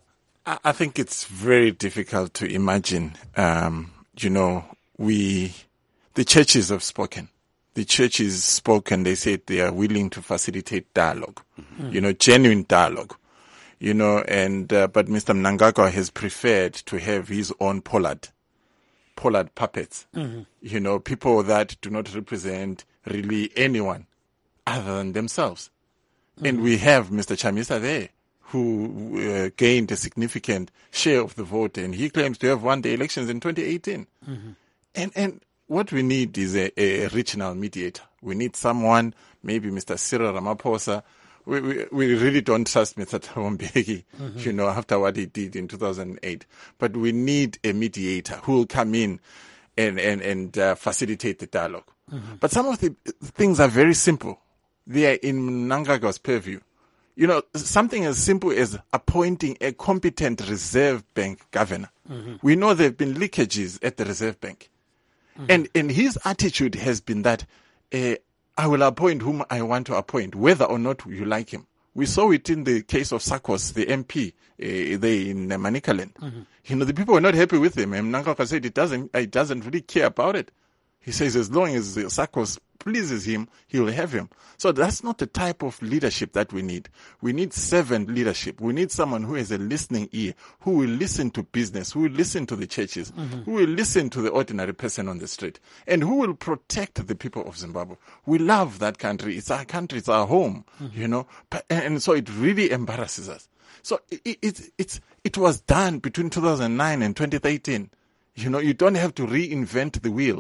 I think it's very difficult to imagine. Um, you know, we, the churches have spoken. The churches spoken. They said they are willing to facilitate dialogue, mm-hmm. you know, genuine dialogue, you know, and, uh, but Mister Mnangagwa has preferred to have his own Pollard, Pollard puppets, mm-hmm. you know, people that do not represent really anyone other than themselves. Mm-hmm. And we have Mister Chamisa there, who uh, gained a significant share of the vote, and he claims to have won the elections in twenty eighteen. Mm-hmm. And and what we need is a, a regional mediator. We need someone, maybe Mister Cyril Ramaphosa. We we, we really don't trust Mister Thabo Mbeki, mm-hmm. you know, after what he did in two thousand eight. But we need a mediator who will come in and and and uh, facilitate the dialogue. Mm-hmm. But some of the things are very simple. They are in Mnangagwa's purview. You know, something as simple as appointing a competent Reserve Bank governor. Mm-hmm. We know there have been leakages at the Reserve Bank. Mm-hmm. And, and his attitude has been that uh, I will appoint whom I want to appoint, whether or not you like him. We saw it in the case of Sakos, the M P, uh, there in uh, Manicaland. Mm-hmm. You know, the people were not happy with him. And Mnangagwa said it doesn't, it doesn't really care about it. He says as long as Sakos pleases him, he will have him. So that's not the type of leadership that we need. We need servant leadership. We need someone who has a listening ear, who will listen to business, who will listen to the churches, mm-hmm. who will listen to the ordinary person on the street, and who will protect the people of Zimbabwe. We love that country. It's our country. It's our home, mm-hmm. you know, and so it really embarrasses us. So it, it, it, it was done between two thousand nine and twenty thirteen. You know, you don't have to reinvent the wheel.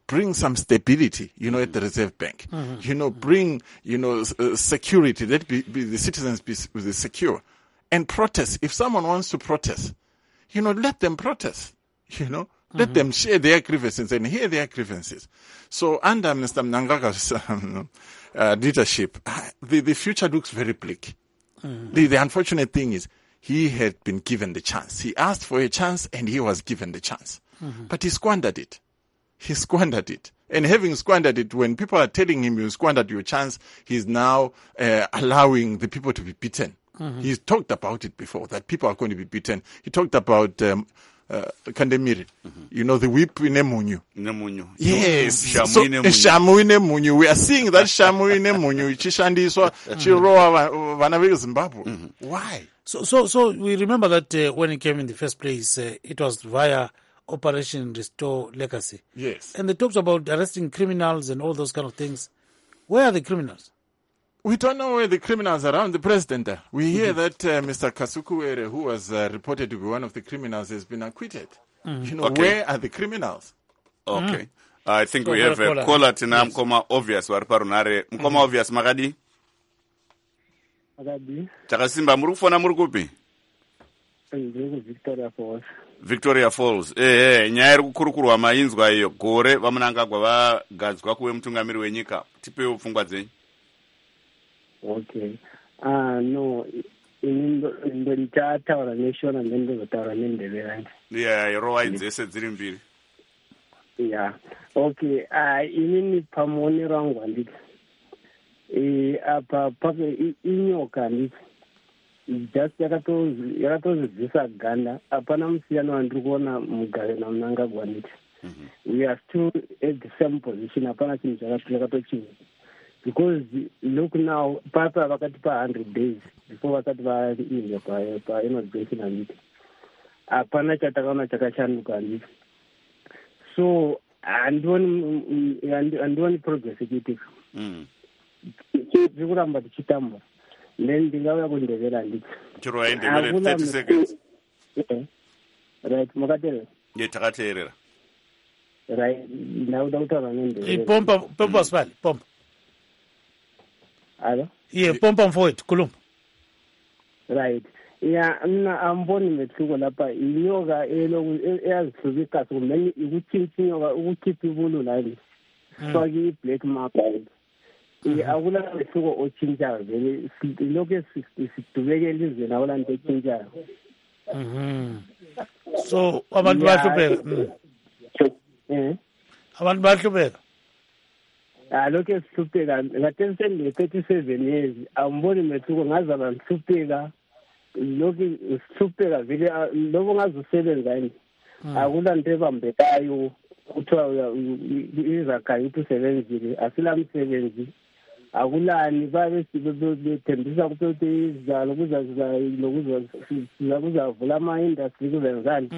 bring some stability, you know, at the Reserve Bank. Mm-hmm. You know, bring, you know, uh, security. Let be, be the citizens be, be secure. And protest. If someone wants to protest, you know, let them protest. You know, mm-hmm. let them share their grievances and hear their grievances. So under Mister Mnangagwa's um, uh, leadership, the, the future looks very bleak. Mm-hmm. The, the unfortunate thing is he had been given the chance. He asked for a chance and he was given the chance. Mm-hmm. But he squandered it. He squandered it. And having squandered it, when people are telling him you squandered your chance, he's now uh, allowing the people to be beaten. Mm-hmm. He's talked about it before, that people are going to be beaten. He talked about um, uh, Kandemiri, mm-hmm. you know, the whip in Emunyu. Nemunyu. Yes. So, Shamu in Emunyu. We are seeing that Shamu in Emunyu. Chishandiswa, Chiroa, Vanawe, Zimbabwe. Mm-hmm. Why? So, so, so we remember that uh, when it came in the first place, uh, it was via Operation Restore Legacy. Yes. And they talked about arresting criminals and all those kind of things. Where are the criminals? We don't know where the criminals are around the president. We hear mm-hmm. that uh, Mister Kasukuwere, who was uh, reported to be one of the criminals, has been acquitted. Mm-hmm. You know, okay. Where are the criminals? Okay. Mm-hmm. I think so we have a caller tina yes. Mkoma obvious wariparunare. Mkoma mm-hmm. obvious Magadi? Magadi. Chakasimba murufona murukupi? Victoria Falls. Victoria Falls. Eh eh nyaya rukurukuru wa mainzwa iyo gore vamunangagwa vagadzwa kuwe mutungamiri wenyika. Tipewo pfungwa dzenyu. Okay. Ah, no. Ndo ndo ndichataura neshona ndendo zotaura nendevera. Yeah, yorowa idzese dziri mbiri. Yeah. Okay. Ah, inini pamoni rangu anditi. Eh apa pape inyoka nditi. Just yakato yakatozivisa ganda apana musiyano wandiri kuona mugare naMnangagwa nditi. We are still at the same position. Apana chinhu chakatochinja. Because look now, Papa vakati pa one hundred days before vakati vainge pa pa inauguration anditi. Apana chatakaona chakashanduka anditi. So andoni andoni progress ichiitika. Mm. Tikuramba tichitamba. Then ndingauya kundevera anditi. Chiro aendevere thirty seconds. Yeah. Right, makatera. Ye takateerera. Right, ndauda kutaura nendevera. Ipompa pompa spali, pompa. Hello? Yeah, pompa mfowethu khuluma. Right. Yeah, mina amboni mehluko lapha inyoka eloku eyazihlubika kumele ukuthintha inyoka ukukhipha ibulu la nje. Faki i-black market. Eh akula mehluko ochinjayo vele lokho sidubeke elizweni awulanto ochinjayo. Mhm. So abantu bahlupeka. Eh. Abantu bahlupeka. Ah, lokho esihlupheka ngathi sende thirty-seven years awumboni mehluko ngazaba ngihlupheka lokho isihlupheka vele lokho ngazusebenza yini akula nto ebambekayo kuthiwa izakhaya ukusebenzile asilamsebenzi akulani babe sibethembisa ukuthi izalo kuzavula ama-industry kuzenzani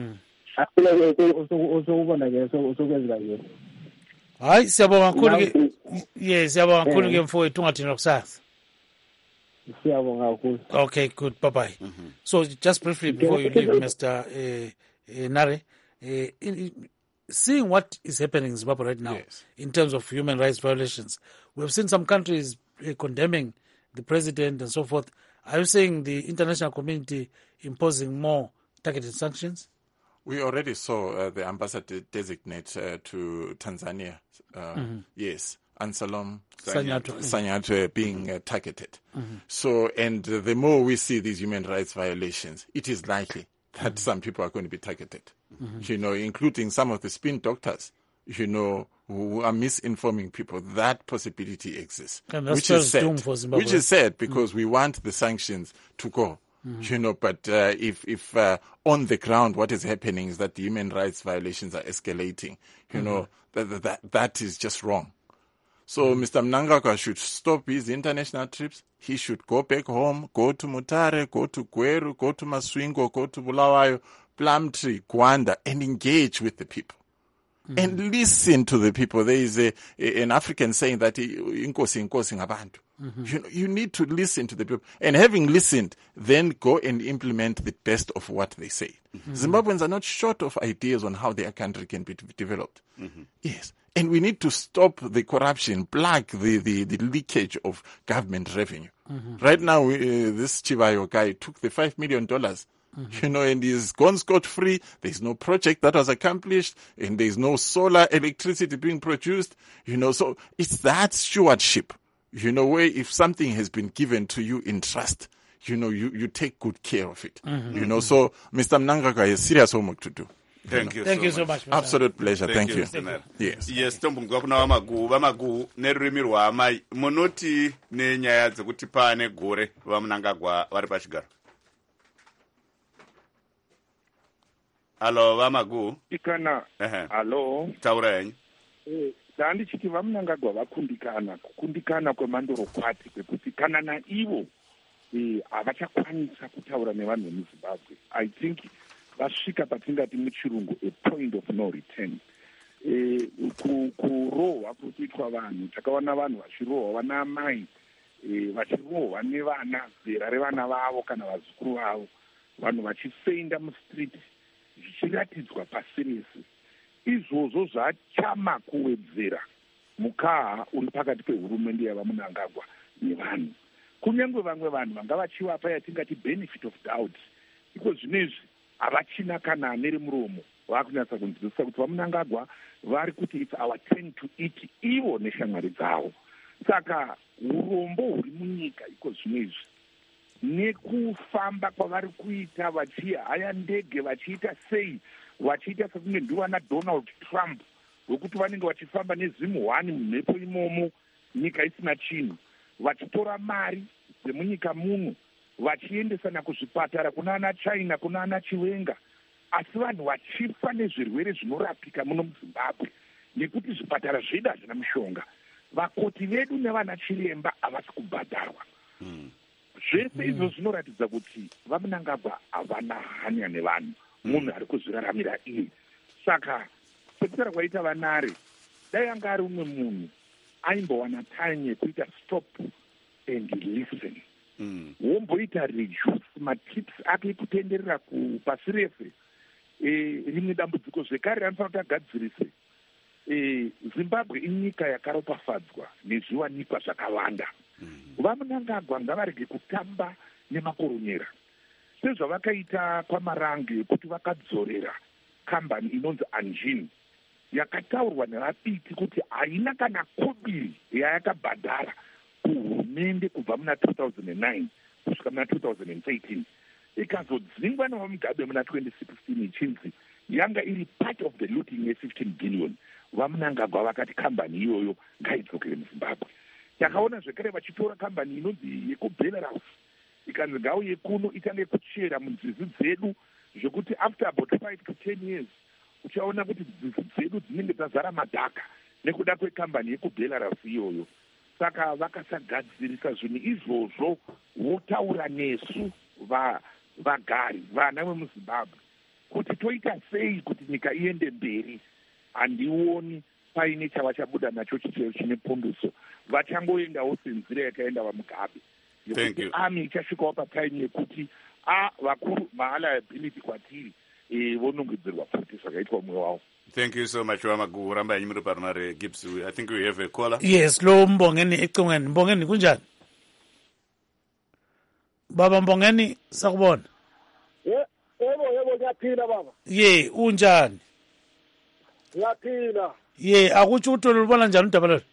osokubona ke osokwenza nje. Hayi siyabonga kakhulu ke. Yes, siyabonga kakhulu ke mfowethu ungathini kusasa. Siyabonga kakhulu. Okay, good. Bye bye. Mm-hmm. So just briefly before you leave, Mister Uh, uh, Nare, uh, in, in, seeing what is happening in Zimbabwe right now yes. in terms of human rights violations, we have seen some countries uh, condemning the president and so forth. Are you saying the international community imposing more targeted sanctions? We already saw uh, the ambassador designate uh, to Tanzania, uh, mm-hmm. yes, Anselm Sanyatwe, Sanyatwe being uh, targeted. Mm-hmm. So, and uh, the more we see these human rights violations, it is likely that mm-hmm. some people are going to be targeted, mm-hmm. you know, including some of the spin doctors, you know, who are misinforming people. That possibility exists, and that's which is sad, for Zimbabwe. which is sad because mm-hmm. we want the sanctions to go. Mm-hmm. You know, but uh, if if uh, on the ground what is happening is that the human rights violations are escalating, you mm-hmm. know, that, that that is just wrong. So mm-hmm. Mister Mnangagwa should stop his international trips. He should go back home, go to Mutare, go to Gweru, go to Maswingo, go to Bulawayo, Plumtree, Gwanda, and engage with the people. Mm-hmm. And listen to the people. There is a, a, an African saying that inkosi inkosi ngabantu. Mm-hmm. You know, you need to listen to the people. And having listened, then go and implement the best of what they say. Mm-hmm. Zimbabweans are not short of ideas on how their country can be developed. Mm-hmm. Yes. And we need to stop the corruption, plug the, the, the leakage of government revenue. Mm-hmm. Right now, uh, this Chivayo guy took the five million dollars. Mm-hmm. You know, and he's gone scot-free. There's no project that was accomplished, and there's no solar electricity being produced. You know, so it's that stewardship, you know, where if something has been given to you in trust, you know, you, you take good care of it. Mm-hmm. You know, so Mister Mnangagwa has serious homework to do. Thank you, Thank so you so much. much. Absolute pleasure. Thank, Thank you. you. Yes. Yes, tombungwa kuna vamagu, vamagu nerurimi rwaamai. Munoti nenyaya dzekuti pane gore vaMnangagwa vari pachigaro. Hello, vamagu. Ikana. Hello. Taura yenyu. Eh, tandichiti vaMnangagwa vakundikana, kukundikana kwemandoro kwati kwekuti kana naivo eh avachakwanisa kutaura nevanhu vemuZimbabwe. I think vasvika patingati muchirungu a point of no return. Eh kurohwa kuri kuitwa vanhu, takaona vanhu vachirohwa vana mai, eh vachirohwa nevana zera revana vavo kana vazukuru vavo, vanhu vachisenda mustreet zvichiratidzwa pasi rese. Izvozvo zvachama kuwedzera mukaha uri pakati pehurumende yavaMnangagwa nevanhu. Kunyange vamwe vanhu vanga vachivapa yatingati benefit of doubt, iko zvinezvi havachina kana nere muromo vakunyatsa kunzwisisa kuti vaMnangagwa vari kuti it's our turn to eat ivo neshamwari dzavo. Saka urombo huri munyika iko zvinezvi, nekufamba kwavari kuita vachihaya ndege vachiita sei, vachiita sekunge ndivana Donald Trump wekuti vanenge vachifamba nezimuhwani mumhepo imomo, nyika isina chinhu, vachitora mari dzemunyika muno vachiendesana kuzvipatara kuna ana China, kuna ana Chiwenga, asi vanhu vachifa nezvirwere zvinorapika muno muZimbabwe nekuti zvipatara zvedu hazvina mishonga. Vakoti vedu nevana chiremba havasi kubhadharwa. Mm. Zvese izvo zvinoratidza kuti vaMnangagwa havana hanya nevanhu, munhu ari kuzviraramira iye. Saka sekutara kwaita vanare, dai anga ari umwe munhu aimbowana time yekuita stop and listen. Mm. Womboita reduce matips ake ekutenderera kupasi rese. E, rimwe dambudziko zvekare ranofanira kuti agadzirise. E, Zimbabwe inyika yakaropafadzwa nezviwanikwa zvakawanda. VaMnangagwa ngavarege kutamba nemakoronyera sezvavakaita kwaMarange, kuti vakadzorera kambani inonzi Anjin yakataurwa nevapiti kuti haina kana kobiri yayakabhadhara kuhurumende kubva muna two thousand nine kusvika muna two thousand thirteen, ikazodzingwa navaMugabe muna twenty sixteen ichinzi yanga iri part of the looting ye fifteen billion. VaMnangagwa vakati kambani iyoyo ngaidzokere muZimbabwe. Takaona zvekare vachitora kambani inonzi yekuBelarus ikanzi ngauye kuno itange kuchera munzizi dzedu, zvekuti after about five to ten years uchaona kuti nzizi dzedu dzinenge dzazara madhaka nekuda kwekambani yekuBelarus iyoyo. Saka vakasagadzirisa zvinhu izvozvo, votaura nesu vagari vana vemuZimbabwe kuti toita sei kuti nyika iende mberi. Handioni paine chavachabuda nacho chichero chine punduso. Vachangoendawo senzira yakaenda vaMugabe. Yekuti ami ichasvikawo patime yekuti a vakuru maaliability kwatiri e vonongedzerwa futi zvakaitwa umwe wavo. Thank you so much, Vamagu. Ramba yenyu muri parunare Gibbs. I think we have a caller. Yes, lo Mbongeni ecingweni. Mbongeni kunjani? Baba Mbongeni sakubona. Ye, yebo yebo ngiyaphila baba. Ye, unjani? Ngiyaphila. Ye, akutsho ukuthi ulubona njani udaba lolu?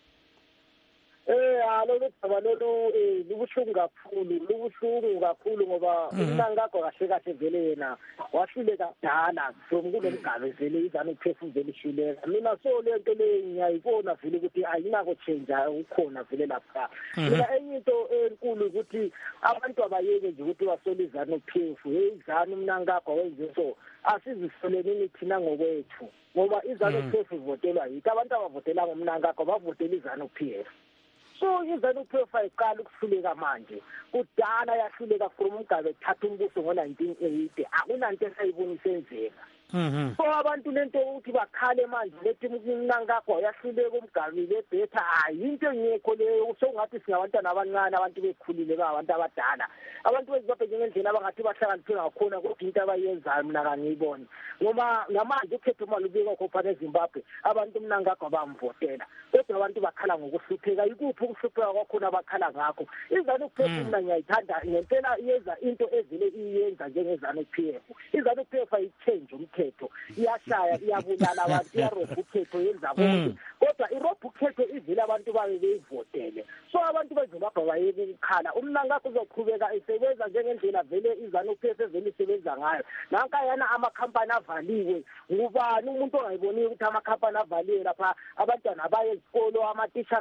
Eh, alo udaba lolu eh lubuhlungu kakhulu, lubuhlungu kakhulu ngoba uMnangagwa kahle kahle vele yena wahluleka kudala from kulo mgabe vele izana uphefu vele ishuleka. Mina so lento le ngiyayibona vele ukuthi ayinako change ukhona vele lapha. Mina enye into enkulu ukuthi abantu abayeke nje ukuthi basolizana uphefu, hey izana uMnangagwa wenze so asizisoleni thina ngokwethu ngoba izana uphefu ivotelwa yithi abantu abavotela ngoMnangagwa bavotela izana uphefu. So izana uphefu ayiqala ukuhluleka manje, kudala yahluleka from Mugabe thatha umbuso ngo nineteen eighty, akunanto esayibona isenzeka. so abantu lento ukuthi bakhale manje lethi Mnangagwa yahluleka uMgabi lebhetha hayi into engekho leyo sokungathi singabantwana abancane abantu bekhulile babantu abadala abantu bezimbabwe ngendlela abangathi bahlakaniphe ngakhona kodwa into abayenzayo mina kangiyiboni ngoba ngamanje ukhetho malubika khopha eZimbabwe abantu Mnangagwa bamvotela kodwa abantu bakhala ngokuhlupheka ikuphi ukuhlupheka kwakhona bakhala ngakho izanu P F mina ngiyayithanda ngempela iyeza into ezile iyenza njengezanu P F izanu P F ayichange umthetho iyashaya iyabulala abantu iyarobha ukhetho yenza konke kodwa irobha ukhetho ivile abantu babe beyivotele so abantu beZimbabwe bayeke ukukhala uMnangagwa uzoqhubeka esebenza njengendlela vele izanu P F evele isebenza ngayo nanka yana amakhampani avaliwe ngubani umuntu ongayiboni ukuthi amakhampani avaliwe lapha abantwana baye esikolo amatisha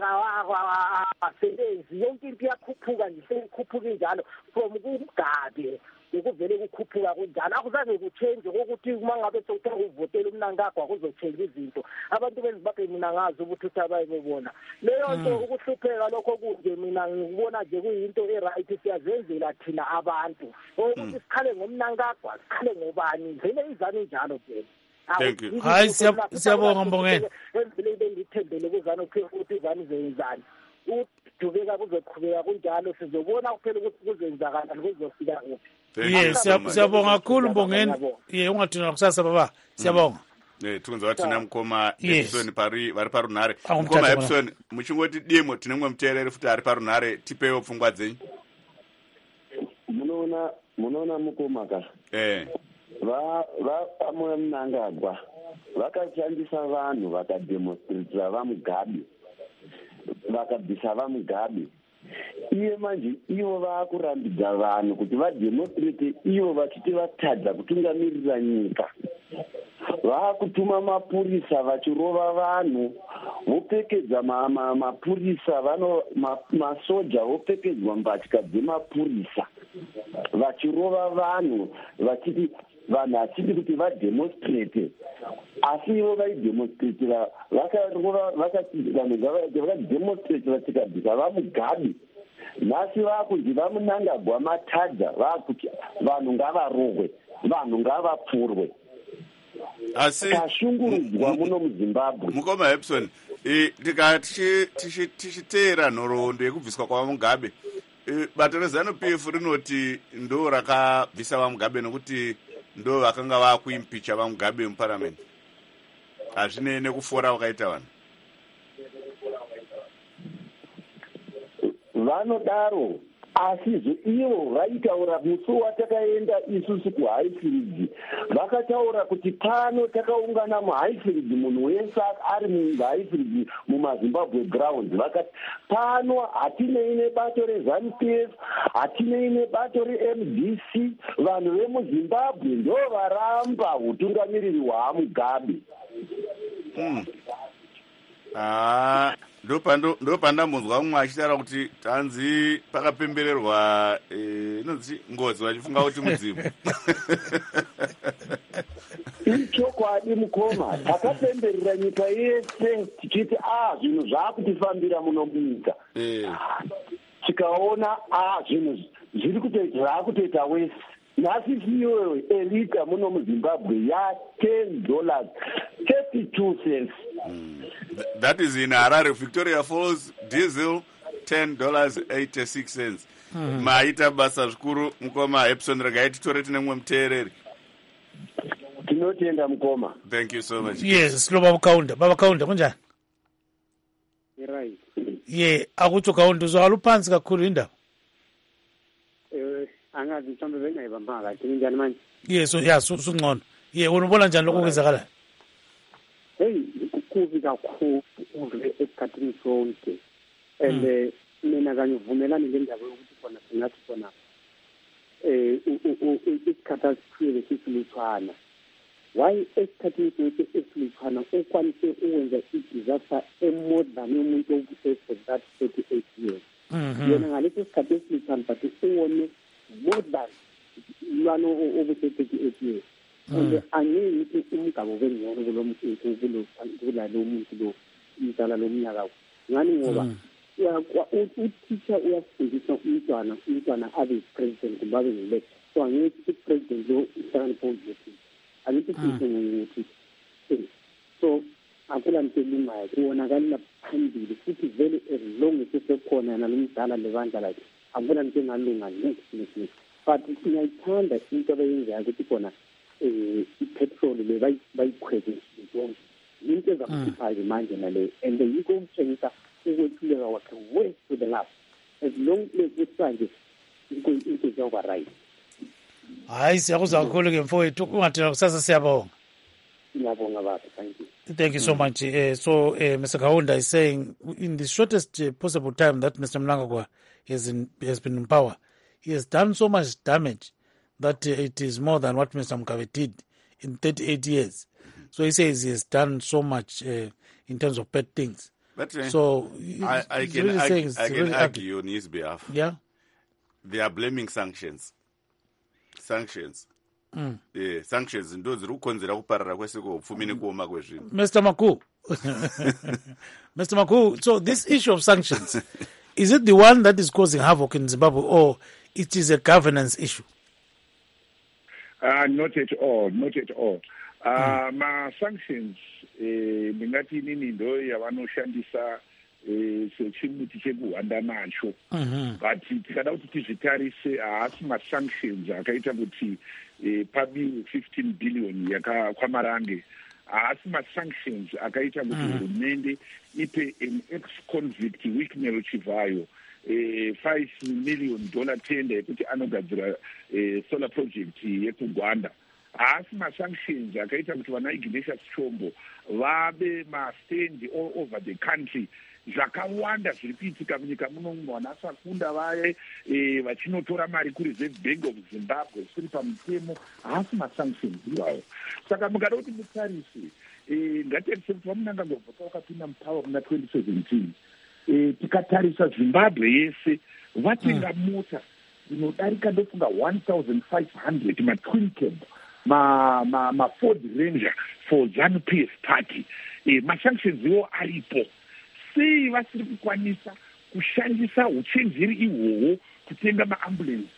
asebenzi yonke into iyakhuphuka nje seyikhuphuka njalo from kuMgabe ukuvele kukhuphuka kunjalo akuzaze kuchange ukuthi uma ngabe sokuthiwa uvotela uMnangagwa kuzochange izinto abantu beZimbabwe mina ngazi ukuthi uthabaye bebona leyo nto ukuhlupheka lokho kunje mina ngibona nje kuyinto eright siyazenzela thina abantu ukuthi sikhale ngomNangagwa sikhale ngobani vele izanu njalo phela Thank you. Hayi siyabonga Mbongeni. Wenzile bengithembele kuzana ukuthi izanu zenzani. Udubeka kuzoqhubeka kunjalo sizobona kuphela ukuthi kuzenzakala kuzofika kuphi. Yes, siyabonga kakhulu Mbongeni. Ye ungathina kusasa baba. Siyabonga. Eh tunza wathi namkhoma Epson pari vari parunhare. Mkhoma Epson muchingoti demo tinemwe muterere futi ari parunhare tipewo pfungwa dzenyu. Munoona munoona mukoma ka. Eh. Va va pamwe Mnangagwa vakashandisa vanhu vakademonstrate vaMugabe vakabvisa vaMugabe iye manje ivo vakurambidza vanhu kuti vademonstrate ivo vachiti vatadza kutungamirira nyika vakutuma mapurisa vachirova vanhu vopfekedza mapurisa vano masoja vopfekedzwa mbatya dzemapurisa vachirova vanhu vachiti vanhu achiti kuti vademonstrate asi ivo vaidemonstratira vakarova vakati vanhu vakademonstrate vatikabvisa vaMugabe nhasi vakunzi vaMnangagwa matadza vakuti vanhu ngavarohwe vanhu ngavapfurwe asi kashungurudzwa muno muZimbabwe mukoma Epson tika tichiteera nhoroondo yekubviswa kwaMugabe bato rezanu P F rinoti ndo rakabvisa vaMugabe nokuti ndo vakanga vakuimpicha vaMugabe muparliament hazvine nekufora wakaita vanhu vanodaro asi ivo vaitaura musi watakaenda isusu kuHighfields vakataura kuti pano takaungana muHighfields munhu wese ari muHighfields mumaZimbabwe grounds vakati pano hatinei nebato rezanu P F hatinei nebato reM D C vanhu vemuZimbabwe ndo varamba utungamiriri hwaMugabe. Ah, ndo pandambonzwa umwe achitaura kuti tanzi pakapembererwa inonzi ngozi vachifunga kuti mudzimu. Ichokwadi mukoma takapemberera nyika yese tichiti ah zvinhu zvakutifambira muno munyika tikaona ah zvinhu zviri kutoita zvakutoita wese nhasi fuel elita muno muZimbabwe ya ten dollars thirty-two cents. Mm. That is in Harare, Victoria Falls, diesel ten dollars eighty-six cents. Mm. Maita basa zvikuru mukoma Epson regai titore tinemwe muteereri. Tinotenda mukoma. Thank you so much. Yes, lo baba kaunda, baba kaunda kunjani? Right. Ye, akuthi kaunda uzwalupansi kakhulu indaba. Eh, angazi mhlawumbe bengayibamba kahle njani manje? Yes, so yeah, so sungcono. Ye, unubona njani lokho kwenzakala? Hey, kubi kakhulu uvule esikhathini sonke. And mina kangivumelani ngendaba yokuthi khona singathi khona eh isikhathi esiphile sisilutshwana. Why esikhathini sonke esilutshwana ukwanise ukwenza i-disaster more than umuntu obuse for that thirty-eight years. Yena ngaleso sikhathi esilutshwana but uwone more than lwana obuse thirty-eight years. And angithi umgabo bengcono kulo muntu kulo kulalo muntu lo umdala lo mnyaka ngani ngoba uthisha uyafundisa umntwana umntwana abe president kumbabe ngile so angithi president lo uhlakaniphile angithi ukuthi so akula mtelimayo kuwonakala phambili futhi vele as long as sekhona nalomdala lebandla lakhe akula nto engalunga next next but ngiyayithanda into abayenzayo ukuthi khona eh ipetrol le bayikhweze zonke into ezakukhiphayo manje nale and yikho umtshengisa ukwethuleka wakhe way to the last as long as kusanje into into zoba right. Hayi siyakuzwa kakhulu ke mfowethu ungathina kusasa siyabonga. Ngiyabonga baba, thank you. Thank you so mm. much. Uh, so uh, Mister Kaunda is saying in the shortest uh, possible time that Mister Mnangagwa has, in, has been in power, he has done so much damage that uh, it is more than what Mister Mugabe did in thirty-eight years. So he says he has done so much uh, in terms of bad things. But, uh, so I, I can, really argue, I can really argue on his behalf. Yeah, they are blaming sanctions. Sanctions. Mm. Yeah, sanctions ndo ziri kukonzera kuparara kwese kuupfumi nekuoma kwezvinhu. Mister Maku, Mister Maku, so this issue of sanctions, is it the one that is causing havoc in Zimbabwe, or it is a governance issue? Uh, not at all, not at all. Uh, mm. Ma sanctions, ndingati nini ndo yavanoshandisa sechimuti chekuhwanda nacho, but tikada kuti tizvitarise haasi masanctions akaita kuti pabiwe fifteen billion yakakwamarande, haasi masanctions akaita kuti hurumende ipe an ex-convict Wicknell Chivayo five million dollar tender yekuti anogadzira solar project yekugwanda. Haasi masanctions akaita kuti vana Ignatius Chombo vabe mastand all over the country. Zvakawanda zviri kuitika munyika muno vanhu asakunda vaye vachinotora mari kureserve bank of Zimbabwe zvisiri pamutemo, haasi masanctions iwayo. Saka mukada kuti mutarise ngatiarise kuti vaMunangagwa vakapinda mupower muna twenty seventeen, tikatarisa Zimbabwe yese vatenga mota inodarika ndofunga one thousand five hundred matwin cab maford ranger for ZANU-P F party. Masanctions iwo aripo. Sei vasiri kukwanisa kushandisa uchenjeri ihwohwo kutenga maambulensi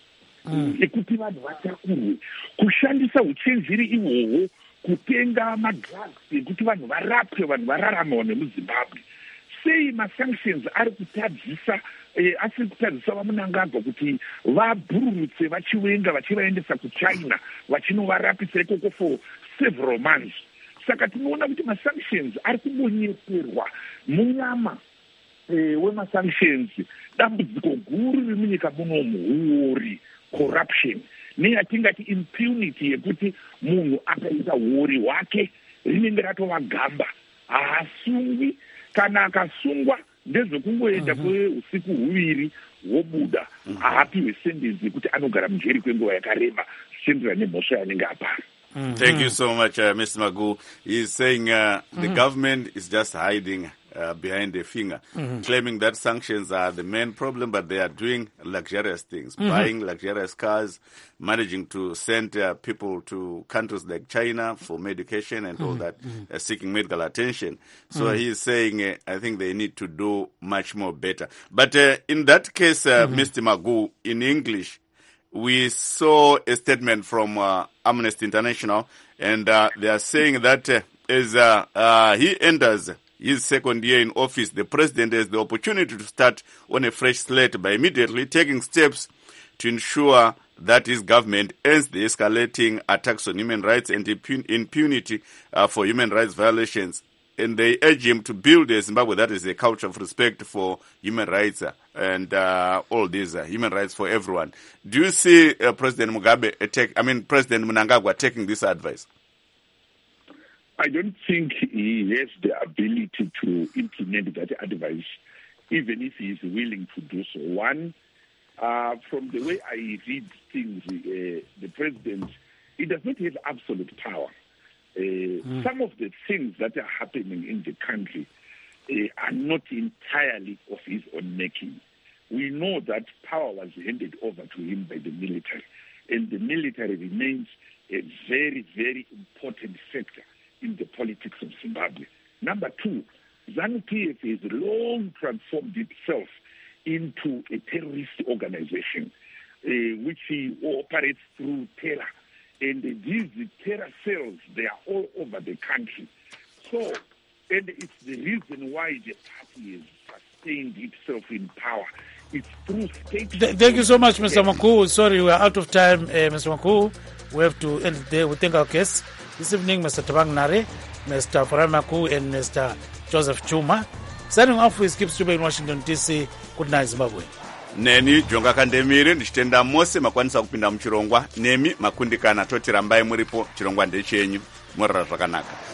ekuti vanhu vatakurwe, kushandisa uchenjeri ihwohwo kutenga madrugs ekuti vanhu varapwe, vanhu vararamawo nemuzimbabwe. Sei masanctions ari kutadzisa asiri kutadzisa vaMunangagwa kuti vabhururutse vachivenga vachivaendesa kuchina vachinovarapisa ikoko for several months. Saka tinoona kuti masanctions ari kubonyeserwa munyama wemasanctions. Dambudziko guru riri munyika munomu huori, corruption, neyatingati impunity yekuti munhu akaita huori hwake rinenge ratova gamba, haasungwi, kana akasungwa ndezvekungoenda kweusiku huviri wobuda, haapiwe sentence yekuti anogara mujeri kwenguva yakareba zvichienderana nemhosva yanenge apara. Mm-hmm. Thank you so much, uh, Mister Magu. He's saying uh, mm-hmm. the government is just hiding uh, behind the finger, mm-hmm. claiming that sanctions are the main problem, but they are doing luxurious things, mm-hmm. buying luxurious cars, managing to send uh, people to countries like China for medication and mm-hmm. all that, mm-hmm. uh, seeking medical attention. So mm-hmm. he's saying, uh, I think they need to do much more better. But uh, in that case, uh, mm-hmm. Mister Magu, in English, we saw a statement from uh, Amnesty International, and uh, they are saying that uh, as uh, uh, he enters his second year in office, the president has the opportunity to start on a fresh slate by immediately taking steps to ensure that his government ends the escalating attacks on human rights and impunity uh, for human rights violations. And they urge him to build a Zimbabwe that is a culture of respect for human rights uh, and uh, all these uh, human rights for everyone. Do you see uh, President Mugabe take, I mean President Mnangagwa taking this advice? I don't think he has the ability to implement that advice, even if he is willing to do so. One, uh, from the way I read things, uh, the president, he does not have absolute power. Uh, mm. Some of the things that are happening in the country uh, are not entirely of his own making. We know that power was handed over to him by the military, and the military remains a very, very important factor in the politics of Zimbabwe. Number two, ZANU-P F has long transformed itself into a terrorist organization, uh, which operates through terror And these terror cells, they are all over the country. So, and it's the reason why the party has sustained itself in power. It's through state. Th- thank you so much, Mister Maku. Sorry, we are out of time, uh, Mister Maku. We have to end the day. We thank our guests this evening, Mister Tabang Nare, Mister Farai Maku, and Mister Joseph Chuma. Signing off with Skip Stube in Washington, D C. Good night, Zimbabwe. Neni Jonga Kandemiri ndichitenda mose makwanisa kupinda muchirongwa nemi makundikana toti rambai muripo chirongwa ndechenyu murara zvakanaka.